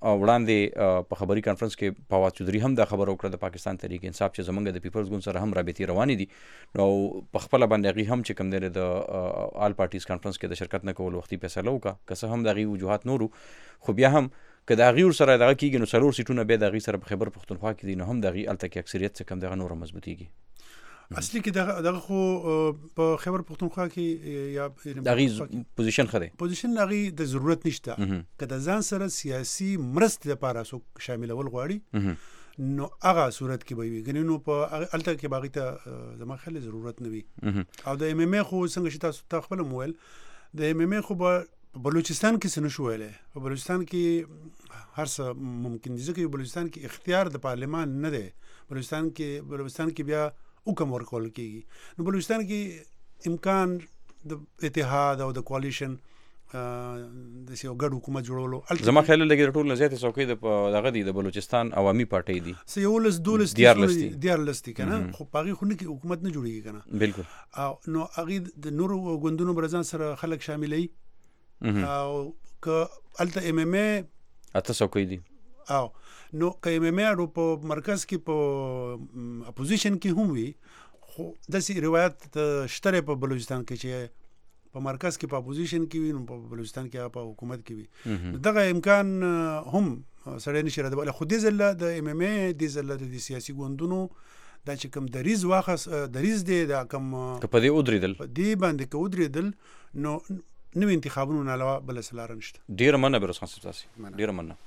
وړاندې په خبري کانفرنس کې فواد چودھری هم دا خبره وکړه د پاکستان تحریک انصاف چې زمونږ د پیپلز ګوند سره هم رابطې روانې دي نو په خپله باندې هغوی هم چې کوم دی د آل پارټیز کانفرنس کې د شرکت نه کول وختي فیصله وکړه که څه هم د هغوی وجوهات نورو خو بیا هم که د هغوی ورسره دغه کېږي نو څلور سیټونه بیا د هغوی سره په خیبر پښتونخوا کې دي نو هم د هغوی هلته کې اکثریت څه کم دغه نوره مضبوطېږي اصلي کې دغه دغه خو په خیبر پښتونخوا کې یا د هغوی پوزیشن ښه دی پوزیشن د هغوی د ضرورت نشته که د ځان سره سیاسي مرستې لپاره څوک شاملول غواړي نو هغه صورت کې به وي ګنې نو په هلته کې به هغوی ته زما خیال ضرورت نه وي او د ایم ایم ای خو څنګه چې تاسو ته خپله مو ویل د ایم ایم ای خو به په بلوچستان کې څه نشو ویلی په بلوچستان کې هر څه ممکن دي ځکه بلوچستان کې اختیار د پارلمان نه دی بلوچستان کې بلوچستان کې بیا حکم ورکول کېږي نو بلوچستان کې امکان د اتحاد او د کوalition د یو ګډ حکومت جوړولو زما خیال لګي د ټولو نه زیاتې څوکۍ د دغه دي د بلوچستان عوامي پارټۍ دي څه یولس دولس دیارلس دي دیارلس دي که نه خو په هغې خو نه حکومت نه جوړېږي که نه بلکل او نو هغې د نورو ګوندونو به ځان سره خلک شاملوي او که هلته ایم ایم ای اته څوکۍ دي او نو که ایم ایم ای په مرکز کې په اپوزیشن کې هم وي خو داسې روایت شته دی په بلوچستان کې چې په مرکز کې په اپوزیشن کې وي نو په بلوچستان کې هغه په حکومت کې وي نو دغه امکان هم سړی نشي ردولی خو دې ځله د ایم ایم ای دې ځله د سیاسي ګوندونو دا چې کوم دریځ واخس دریځ دی دا کوم که په دې ودرېدل په دې باندې که ودرېدل نو نوې انتخابونو نه علاوه بله څه لاره نشته ډېره مننه بیروز خان صاحب تاسې ډېره مننه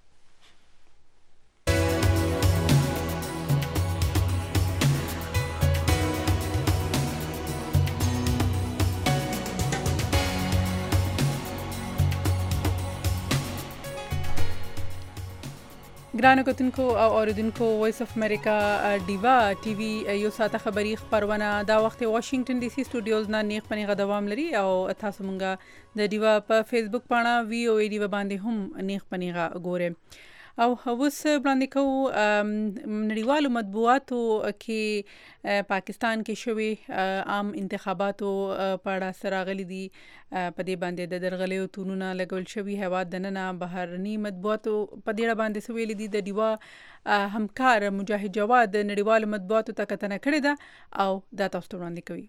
ګرانو کتونکو او اوریدونکو وایس اف امریکا ډیوا ټي وي یو ساعته خبري خبرونه دا وخت واشنگټن ډي سي سټوډیوز نه نیغ پنیغه دوام لري او تاسو مونږه د ډیوا په فیسبوک باندې وی او ای ډیوا باندې هم نیغ پنیغه ګوره او اوس وړاندې کوو نړیوالو مطبوعاتو کې پاکستان کې شوي عام انتخاباتو په اړه څه راغلي دي په دې باندې د درغلیو تورونه لګول شوي هیواد دننه بهرني مطبوعاتو په دې باندې څه ویلي دي د ډیوا همکار مجاهد جواد نړیوالو مطبوعاتو ته کتنه کړې ده او دا تاسو ته وړاندې کوي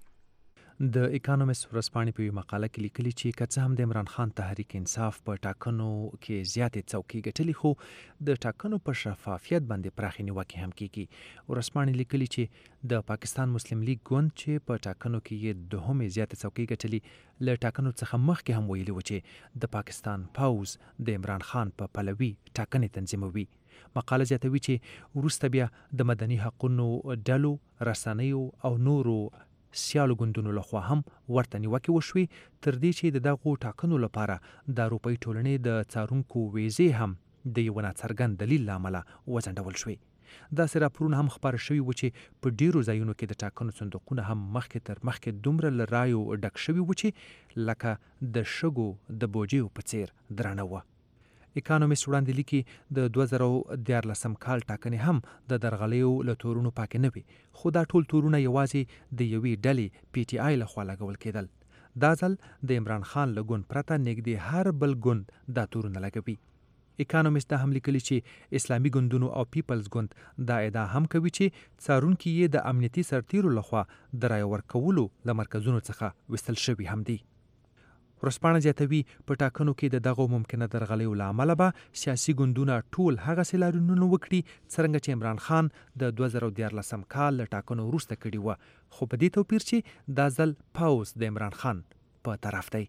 د اکانومست ورځپاڼې په یوه مقاله کې لیکلي چې که څه هم د عمران خان تحریک انصاف په ټاکنو کې زیاتې څوکۍ ګټلې خو د ټاکنو په شفافیت باندې پراخې نیوکې هم کېږي ورځپاڼې لیکلي چې د پاکستان مسلم لیگ ګوند چې په ټاکنو کې یې دوهمې زیاتې څوکۍ ګټلې له ټاکنو څخه مخکې هم ویلي و چې د پاکستان پوځ د عمران خان په پلوي ټاکنې تنظیموي مقاله زیاتوي چې وروسته بیا د مدني حقونو ډلو رسنیو او نورو سیالو ګوندونو لخوا هم ورته نیوکې وشوي تر دې چې د دغو ټاکنو لپاره د اروپایي ټولنې د څارونکو ویزې هم د یو ناڅرګند دلیل له امله وځنډول شوې داسې راپورونه هم خپاره شوي و چې په ډیرو ځایونو کې د ټاکنو صندوقونه هم مخکې تر مخکې دومره له رایو ډک شوي و چې لکه د شګو د بوجیو په څیر درانه وه اکانومست وړاندې لیکي د دوه زره دیارلسم کال ټاکنې هم د درغلیو له تورونو پاکې نه وي خو دا ټول تورونه یوازې د یوې ډلې پی ټي آی لخوا لګول کېدل دا ځل د عمران خان له ګوند پرته نږدې هر بل ګوند دا تورونه لګوي اکانومست دا هم لیکلي چې اسلامي ګوندونو او پیپلز ګوند دا ادعا هم کوي چې څارونکي یې د امنیتي سرتیرو لخوا د رایې ورکولو له مرکزونو څخه ویستل شوي هم دي ورځپاڼه زیاتوي په ټاکنو کې د دغو ممکنه درغلیو له امله به سیاسي ګوندونه ټول هغسې لاریونونه وکړي څرنګه چې عمران خان د دوه زره دیارلسم کال له ټاکنو وروسته کړي وه خو په دې توپیر چې دا ځل پوځ د عمران خان په طرف دی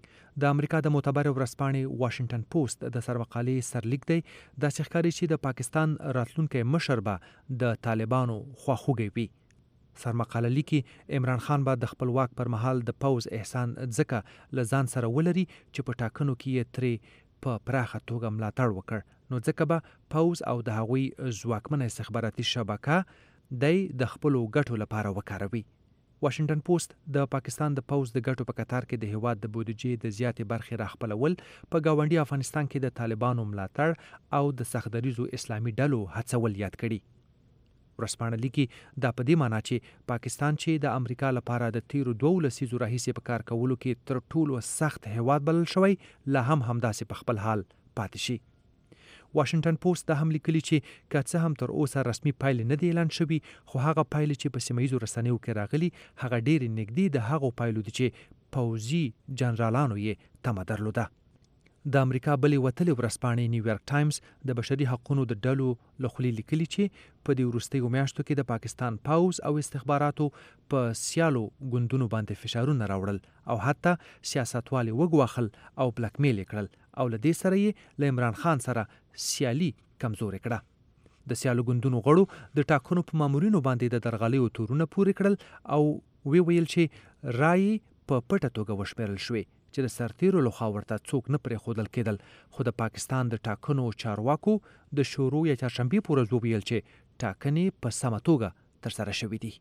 د امریکا د معتبرې ورځپاڼې واشنگټن پوسټ د سرمقالې سرلیک دی داسې ښکاري چې د پاکستان راتلونکی مشر به د طالبانو خواخوږی وي سرمقاله لیکي عمران خان به د خپل واک پر مهال د پوځ احسان ځکه له ځان سره ولري چې په ټاکنو کې یې ترې په پراخه توګه ملاتړ وکړ نو ځکه به پوځ او د هغوی ځواکمنه استخباراتي شبکه دی د خپلو ګټو لپاره وکاروي واشنگټن پوسټ د پاکستان د پوځ د ګټو په قطار کې د هیواد د بودیجې د زیاتې برخې راخپلول په ګاونډي افغانستان کې د طالبانو ملاتړ او د سختدریزو اسلامي ډلو هڅول یاد کړي ورځپاڼه لیکي دا په دې معنی چې پاکستان چې د امریکا لپاره د تیرو دوو لسیزو راهیسې په کار کولو کې تر ټولو سخت هیواد بلل شوی لا هم همداسې په خپل حال پاتې شي واشنگټن پوسټ د هم لیکلي چې که څه هم تر اوسه رسمي پایلې نه دي اعلان شوي خو هغه پایلې چې په سیمه ییزو رسنیو کې راغلي هغه ډېرې نږدې د هغو پایلو دي چې پوځي جنرالانو یې تمه درلوده. د امریکا بلې وتلې ورځپاڼې نیویارک ټایمز د بشري حقوقو د ډلو له خولې لیکلي چې په دې وروستیو میاشتو کې د پاکستان پوځ او استخباراتو په سیالو ګوندونو باندې فشارونه راوړل او حتی سیاستوال یې وګواښل او بلک میل یې کړل او له دې سره یې له عمران خان سره سیالي کمزورې کړه. د سیالو ګوندونو غړو د ټاکنو په مامورینو باندې د درغلیو تورونه پورې کړل او وی ویل چې رای په پټه توګه وشمیرل شوې چې د سرتیرو لخوا ورته څوک نه پرېښودل کېدل خو د پاکستان د ټاکنو چارواکو د شروع یا چهارشنبې په ورځ وویل چې ټاکنې په سمه توګه ترسره شوې دي.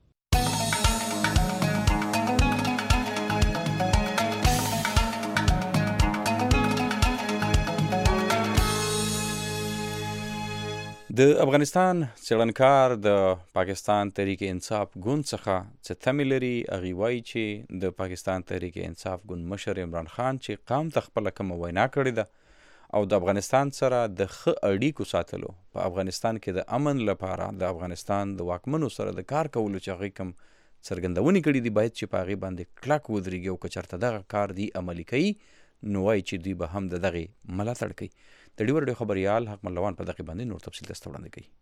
د افغانستان څېړنکار د پاکستان تحریک انصاف ګوند څخه څه تمې لري. هغې وایي چې د پاکستان تحریک انصاف ګوند مشر عمران خان چې قام ته خپله کومه وینا کړې ده او د افغانستان سره د ښه اړیکو ساتلو په افغانستان کې د امن لپاره د افغانستان د واکمنو سره د کار کولو چې هغوی کوم څرګندونې کړي دي باید چې په هغې باندې کلک ودرېږي او که چېرته دغه کار دی عملي کوي نو وایي چې دوی به هم د دغې ملاتړ کوي. د ډیور ډیو خبریال حق ملوان په دغه باندې نور تفصیل دسته وړاندې کوي.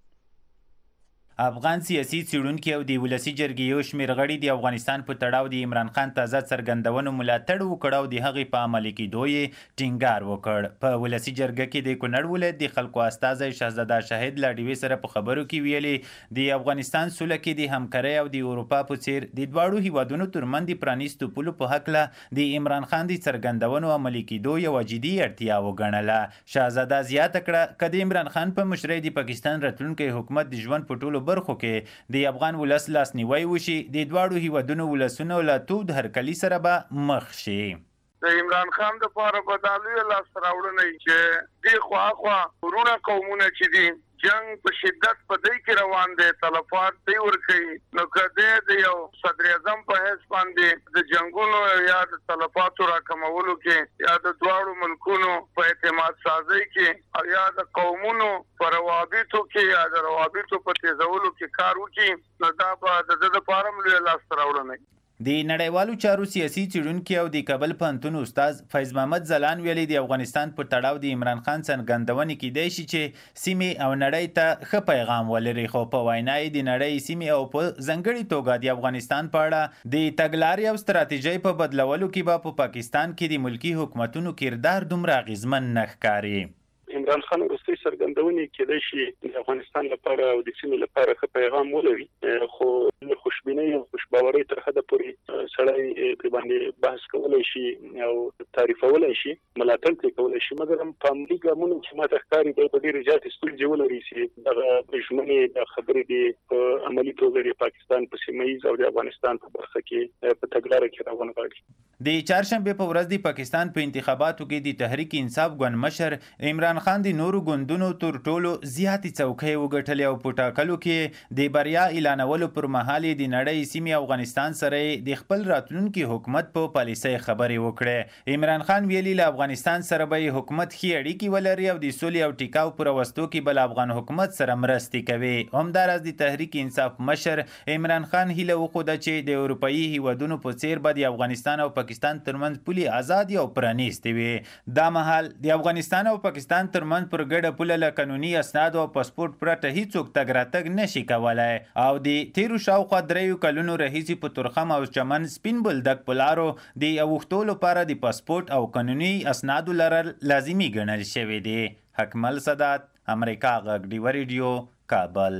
افغان سیاسي څېړونکي او د ولسي جرګې یو شمېر غړي د افغانستان په تړاو د عمران خان تازه څرګندونو ملاتړ وکړ او د هغې په عملي کېدو یې ټینګار وکړ. په ولسي جرګه کې د کونړ ولایت د خلکو استازی شهزاده شاهد له ډیوې سره په خبرو کې ویلې د افغانستان سوله کې د همکارۍ او د اروپا په څېر د دواړو هیوادونو ترمنځ د پرانیستو پولو په هکله د عمران خان د څرګندونو عملي کېدو یوه جدي اړتیا وګڼله. شهزاده زیاته کړه که د عمران خان په مشرۍ د پاکستان راتلونکی حکومت د ژوند په ټولو برخو کې د افغان ولس لاسنیوی وشي د دواړو هیوادونو ولسونو له تود هرکلي سره به مخ شي. د عمران خان دپاره به دا لویه لاسته راوړنه چې دې خواخوا ورونه قومونه چې دي جنگ په شدت په دی کې روان دی تلفات دی ورکوي نو که دی د یو صدر اعظم په حیث باندې د جنګونو یا د تلفاتو راکمولو کې یا د دواړو ملکونو په اعتماد سازۍ کې او یا د قومونو په روابطو کې یا د روابطو په تیزولو کې کار وکړي نو دا به د ده دپاره هم لویه لاسته راوړنه د نړیوالو چارو سیاسي څېړونکي او د کابل پوهنتون استاد فیض محمد ځلان ویلي د افغانستان په تړاو د عمران خان څرګندونې کیدای شي چې سیمې او نړۍ ته ښه پیغام ولري خو په وینا یې د نړۍ سیمې او په ځانګړې توګه د افغانستان په اړه د تګلارې او ستراتیژۍ په بدلولو کې به په پاکستان کې د ملکي حکومتونو کردار دومره اغېزمن نه ښکاري. عمران خان وروستۍ څرګندونې کېدای شي د افغانستان لپاره او د سیمې لپاره ښه پیغام ولري خو له خوشبینۍ او خوشباورۍ تر حده پورې سړی پرې باندې بحث کولی شي او تعریفولی شي ملاتړ ترې کولی شي مګر هم په عملي ګامونو چې ماته ښکاري دی به ډېرې زیاتې ستونزې ولري چې دغه ژمنې د خبرې دي په عملي توګه د پاکستان په سیمه ییز او د افغانستان په برخه کې په تګلاره کې راونغاړي. د چهارشنبې په ورځ د پاکستان په انتخاباتو کې د تحریک انصاف ګوند مشر عمران خان د نورو ګوندونو تر ټولو زیاتې څوکۍ وګټلې او په ټاکلو کې د بریا اعلانولو پر مهال د نړۍ سیمې افغانستان سره د خپل راتلونکي حکومت په پالیسۍ خبرې وکړې. عمران خان ویلي له افغانستان سره به حکومت ښې اړیکې ولري او د سولې او ټیکاو په راوستو کې به له افغان حکومت سره مرستې کوي. همداراز د تحریک انصاف مشر عمران خان هیله وښوده چې د اروپایي هیوادونو په څیر به د افغانستان او پاکستان ترمنځ پولې ازادې او پرانیستې وي. دا مهال د افغانستان او پاکستان ترمنځ پر ګډه پوله له قانوني اسنادو او پاسپورټ پرته هیڅوک تګ راتګ نشي کولی او د تیرو شاوخوا دریو کلونو راهیسې په ترخم او چمن سپین بولدک په لارو د اوښتو لپاره د پاسپورټ او قانوني اسنادو لرل لازمي ګڼل شوي دي. حکمل سادات، امریکا غږ ډیوه ریډیو، کابل.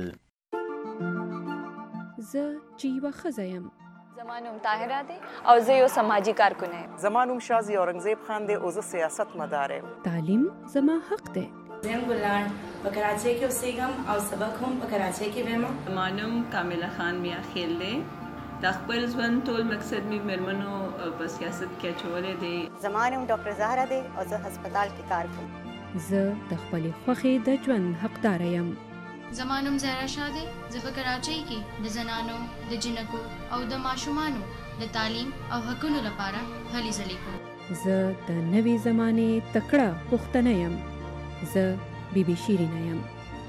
زه چې یوه ښځه یم. زما نوم طاهره دی او زه یو سماجي کارکونه یم. زما نوم شازي اورنګزیب خان دی او زه سیاست مدار یم. تعلیم زما حق دی. زم ګلان په کراچۍ کې اوسېږم او سبق هم په کراچۍ کې وایم. زما نوم کامله خان میا خیل دی. د خپل ژوند ټول مقصد مې مېرمنو په سیاست کې اچولی دی. زما نوم ډاکټر زهره دی او زه هسپتال کې کار کوم. زه د خپلې خوښې د ژوند حقداره یم. زما نوم زهرا شاه دی. زه په کراچۍ کې د زنانو د جنکو او د ماشومانو د تعلیم او حقونو لپاره هلې ځلې کوم. زه د نوې زمانې تکړه پښتنه یم. زه بی بی شیرینه یم.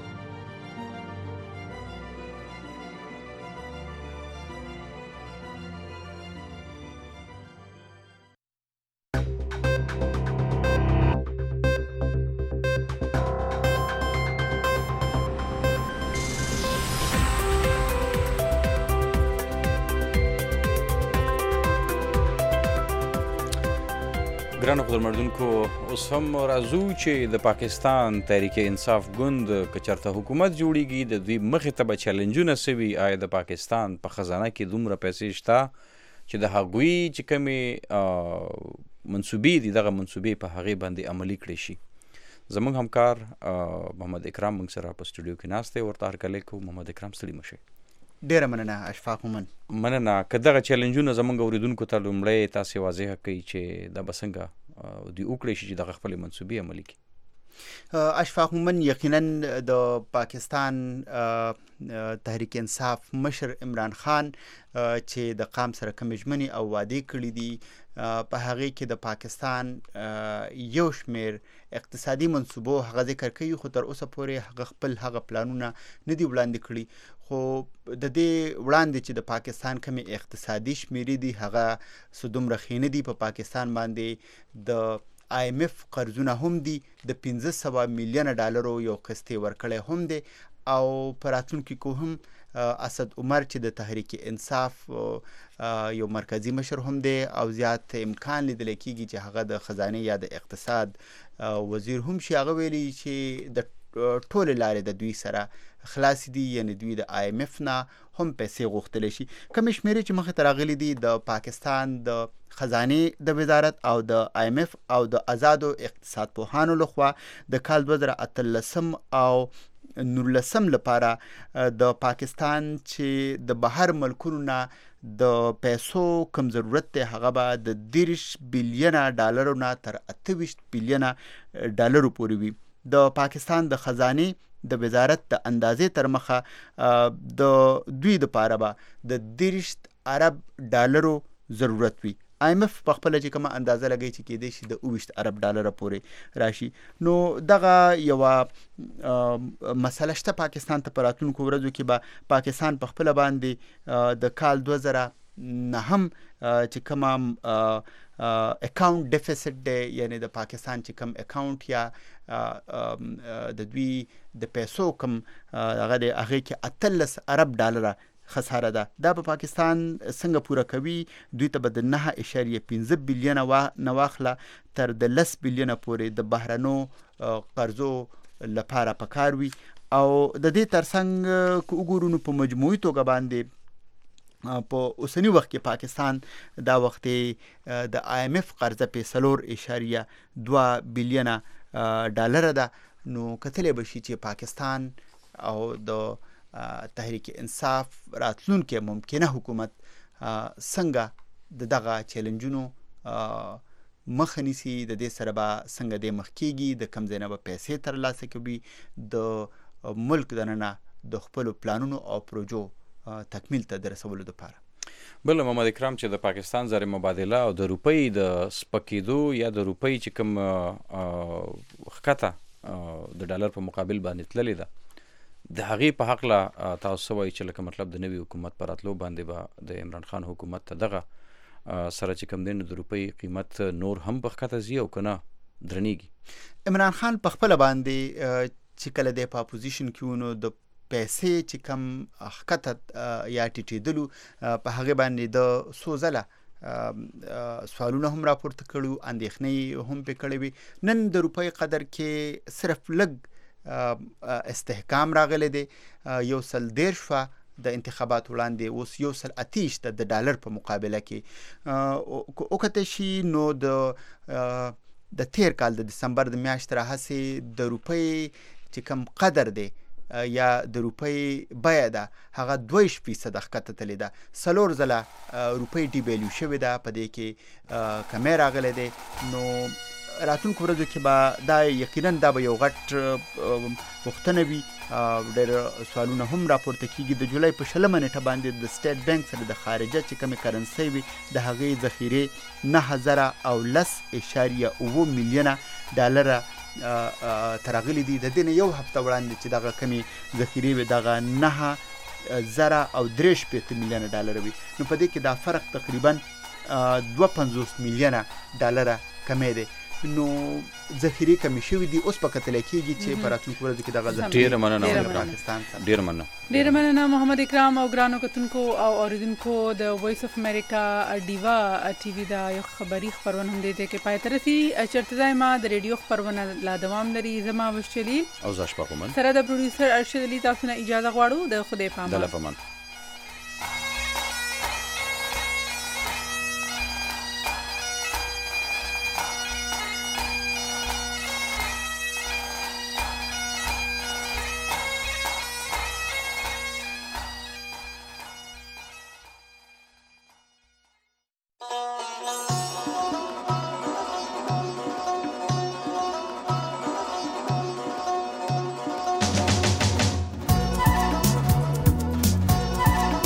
ګرانو خدمتونکو، اوس هم راځو چې د پاکستان تحریک انصاف ګوند که چېرته حکومت جوړیږي د دوی مخې ته به چیلنجونه څه وي. آیا د پاکستان په خزانه کې دومره پیسې شته چې د هغوی چې کومې منصوبې دي دغه منصوبې په هغې باندې عملي کړی شي؟ زموږ همکار محمد اکرام موږ سره په سټوډیو کې ناست دی، ورته هرکلی کوو. محمد اکرام ستړي مه شئ. ډیره مننه اشفاق مومن. مننه. که دغه چیلنجونه زموږ اوریدونکو ته لومړی تاسې واضحه کوي چې دا به څنګه دوی وکړی شي چې دغه خپلې منصوبې عملي کړي؟ اشفاق مومن، یقینا د پاکستان تحریک انصاف مشر عمران خان چې د قام سره کومې ژمنې او وعدې کړي دي، په هغې کې د پاکستان یو شمېر اقتصادي منصوبو هغه ذکر کوي، خو تر اوسه پورې هغه خپل هغه پلانونه نه دي وړاندې کړي. خو د دې وړاندې چې د پاکستان کومې اقتصادي شمېرې دي هغه څه دومره ښې نه دي. په پاکستان باندې د آی ایم ایف قرضونه هم دي، د پنځه سوه میلیونه ډالرو یو قسط یې ورکړی هم دی، او په راتلونکي کې هم اسد عمر چې د تحریک انصاف یو مرکزی مشر هم دی او زیات امکان لیدل کېږي چې هغه د خزانه یا د اقتصاد وزیر هم شي، هغه ویلي چې د ټولې لارې د دوی سره خلاص دي، یعنی دوی د آی ایم ایف نه هم پیسې غوښتلی شي. کومې شمېرې چې مخې ته راغلي دي د پاکستان د خزانې د وزارت او د آی ایم ایف او د آزادو اقتصاد پوهانو لخوا د کال دوه زره اتلسم او نولسم لپاره د پاکستان چې د بهر ملکونو نه د پیسو کم ضرورت دی هغه به د دېرش بیلیونه ډالرو نه تر اته ویشت بیلیونه ډالرو پورې وي. د پاکستان د خزانې د وزارت د اندازې تر مخه د دوی دپاره به د دېرش ارب ډالرو ضرورت وي. آی ایم ایف په خپله چې کومه اندازه لګوي چې کېدای شي د اوویشت ارب ډالره پورې راشي. نو دغه یوه مسله شته پاکستان ته په راتلونکو ورځو کې به پاکستان په خپله باندې د کال دوه زره نهم چې کومه اکاونټ ډیفیسټ دی، یعنی د پاکستان چې کوم اکاونټ یا د دوی د پیسو کوم هغه دی هغې کې اتلس ارب ډالره خساره ده. دا په پاکستان څنګه پوره کوي؟ دوی ته به د نهه اعشاریه پنځه بیلیونه نه واخله تر د لس بیلیونه پورې د بهرنو قرضو لپاره پکار وي. او د دې ترڅنګ که وګورو نو په مجموعي توګه باندې په اوسني وخت کې پاکستان دا وخت د آی ایم ایف قرضه په څلور اعشاریه دوه بیلیونه ډالره ده. نو کتلی به شي چې پاکستان او د تحریک انصاف راتلونکي ممکنه حکومت څنګه د دغه چیلنجونو مخه نیسي، د دې سره به څنګه د مخ کېږي، د کوم ځای نه به پیسې ترلاسه کوي د ملک دننه د خپلو پلانونو او پروژو تکمیل ته د رسولو دپاره. بل محمد اکرام، چې د پاکستان زر مبادله او د روپۍ د سپکېدو یا د روپۍ چې کوم ښکته د ډالر په مقابل باندې تللې ده، د هغې په هکله تاسو وایي چې لکه مطلب د نوي حکومت په راتلو باندې به د عمران خان حکومت ته دغه سره چې کوم دی نو د روپۍ قیمت نور هم په ښکته ځي او که نه درنیږي؟ عمران خان په خپله باندې چې کله دی په اپوزیشن کې و نو د پیسې چې کم ښکته یا ټیټېدلو په هغې باندې د څو ځله سوالونه هم راپورته کړي، اندېښنې هم پرې کړې وي. نن د روپۍ قدر کې صرف لږ استحکام راغلی دی، یو سل دېرش شوه د انتخابات وړاندې، اوس یو سل اتیش ده د ډالر په مقابله کې. که وکتلی شي نو د د تیر کال د دسمبر د میاشتې راهسې د روپۍ چې کوم قدر دی یا د روپۍ بیه ده هغه دوه فیصده ښکته تللې ده. څلور ځله روپۍ ډیویلیو شوې ده، په دې کې کمی راغلی دی. نو راتلونکو ورځو کې به دا یقینا دا به یو غټ پوښتنه وي. ډېر سوالونه هم راپورته کېږي. د جولای په شلمه نیټه باندې د سټیټ بانک سره د خارجه چې کومې کرنسۍ وي د هغې ذخیرې نهه زره او لس اعشاریه اووه میلیونه ډالره ترغلي دي د دې یو هفته وړاندې چې دغه کمی ذخیرې وي دغه نه زره او درې شپېته میلیونه ډالر وي نو په دې کې دا فرق تقریبا دوه پنځوس میلیونه ډالره کمی دی نو ذخیرې کمی شوي دي اوس په کتلی کېږي چې په راتلونکو ورځو کې دغه ډېره مننه پاکستان ډېره مننه ډېره مننه محمد اکرام او ګرانو کتونکو او اوریدونکو د وایس اف امریکا ډیوا ټي وي دا یو خبري خبرونه هم دې کې پای ته رسي چېرته ځای ما د ریډیو خبرونه لا دوام لري زما وشچلی او زه شپه کومن سره د پروډوسر ارشد علي تاسو نه اجازه غواړو د خدای پامان د لفمان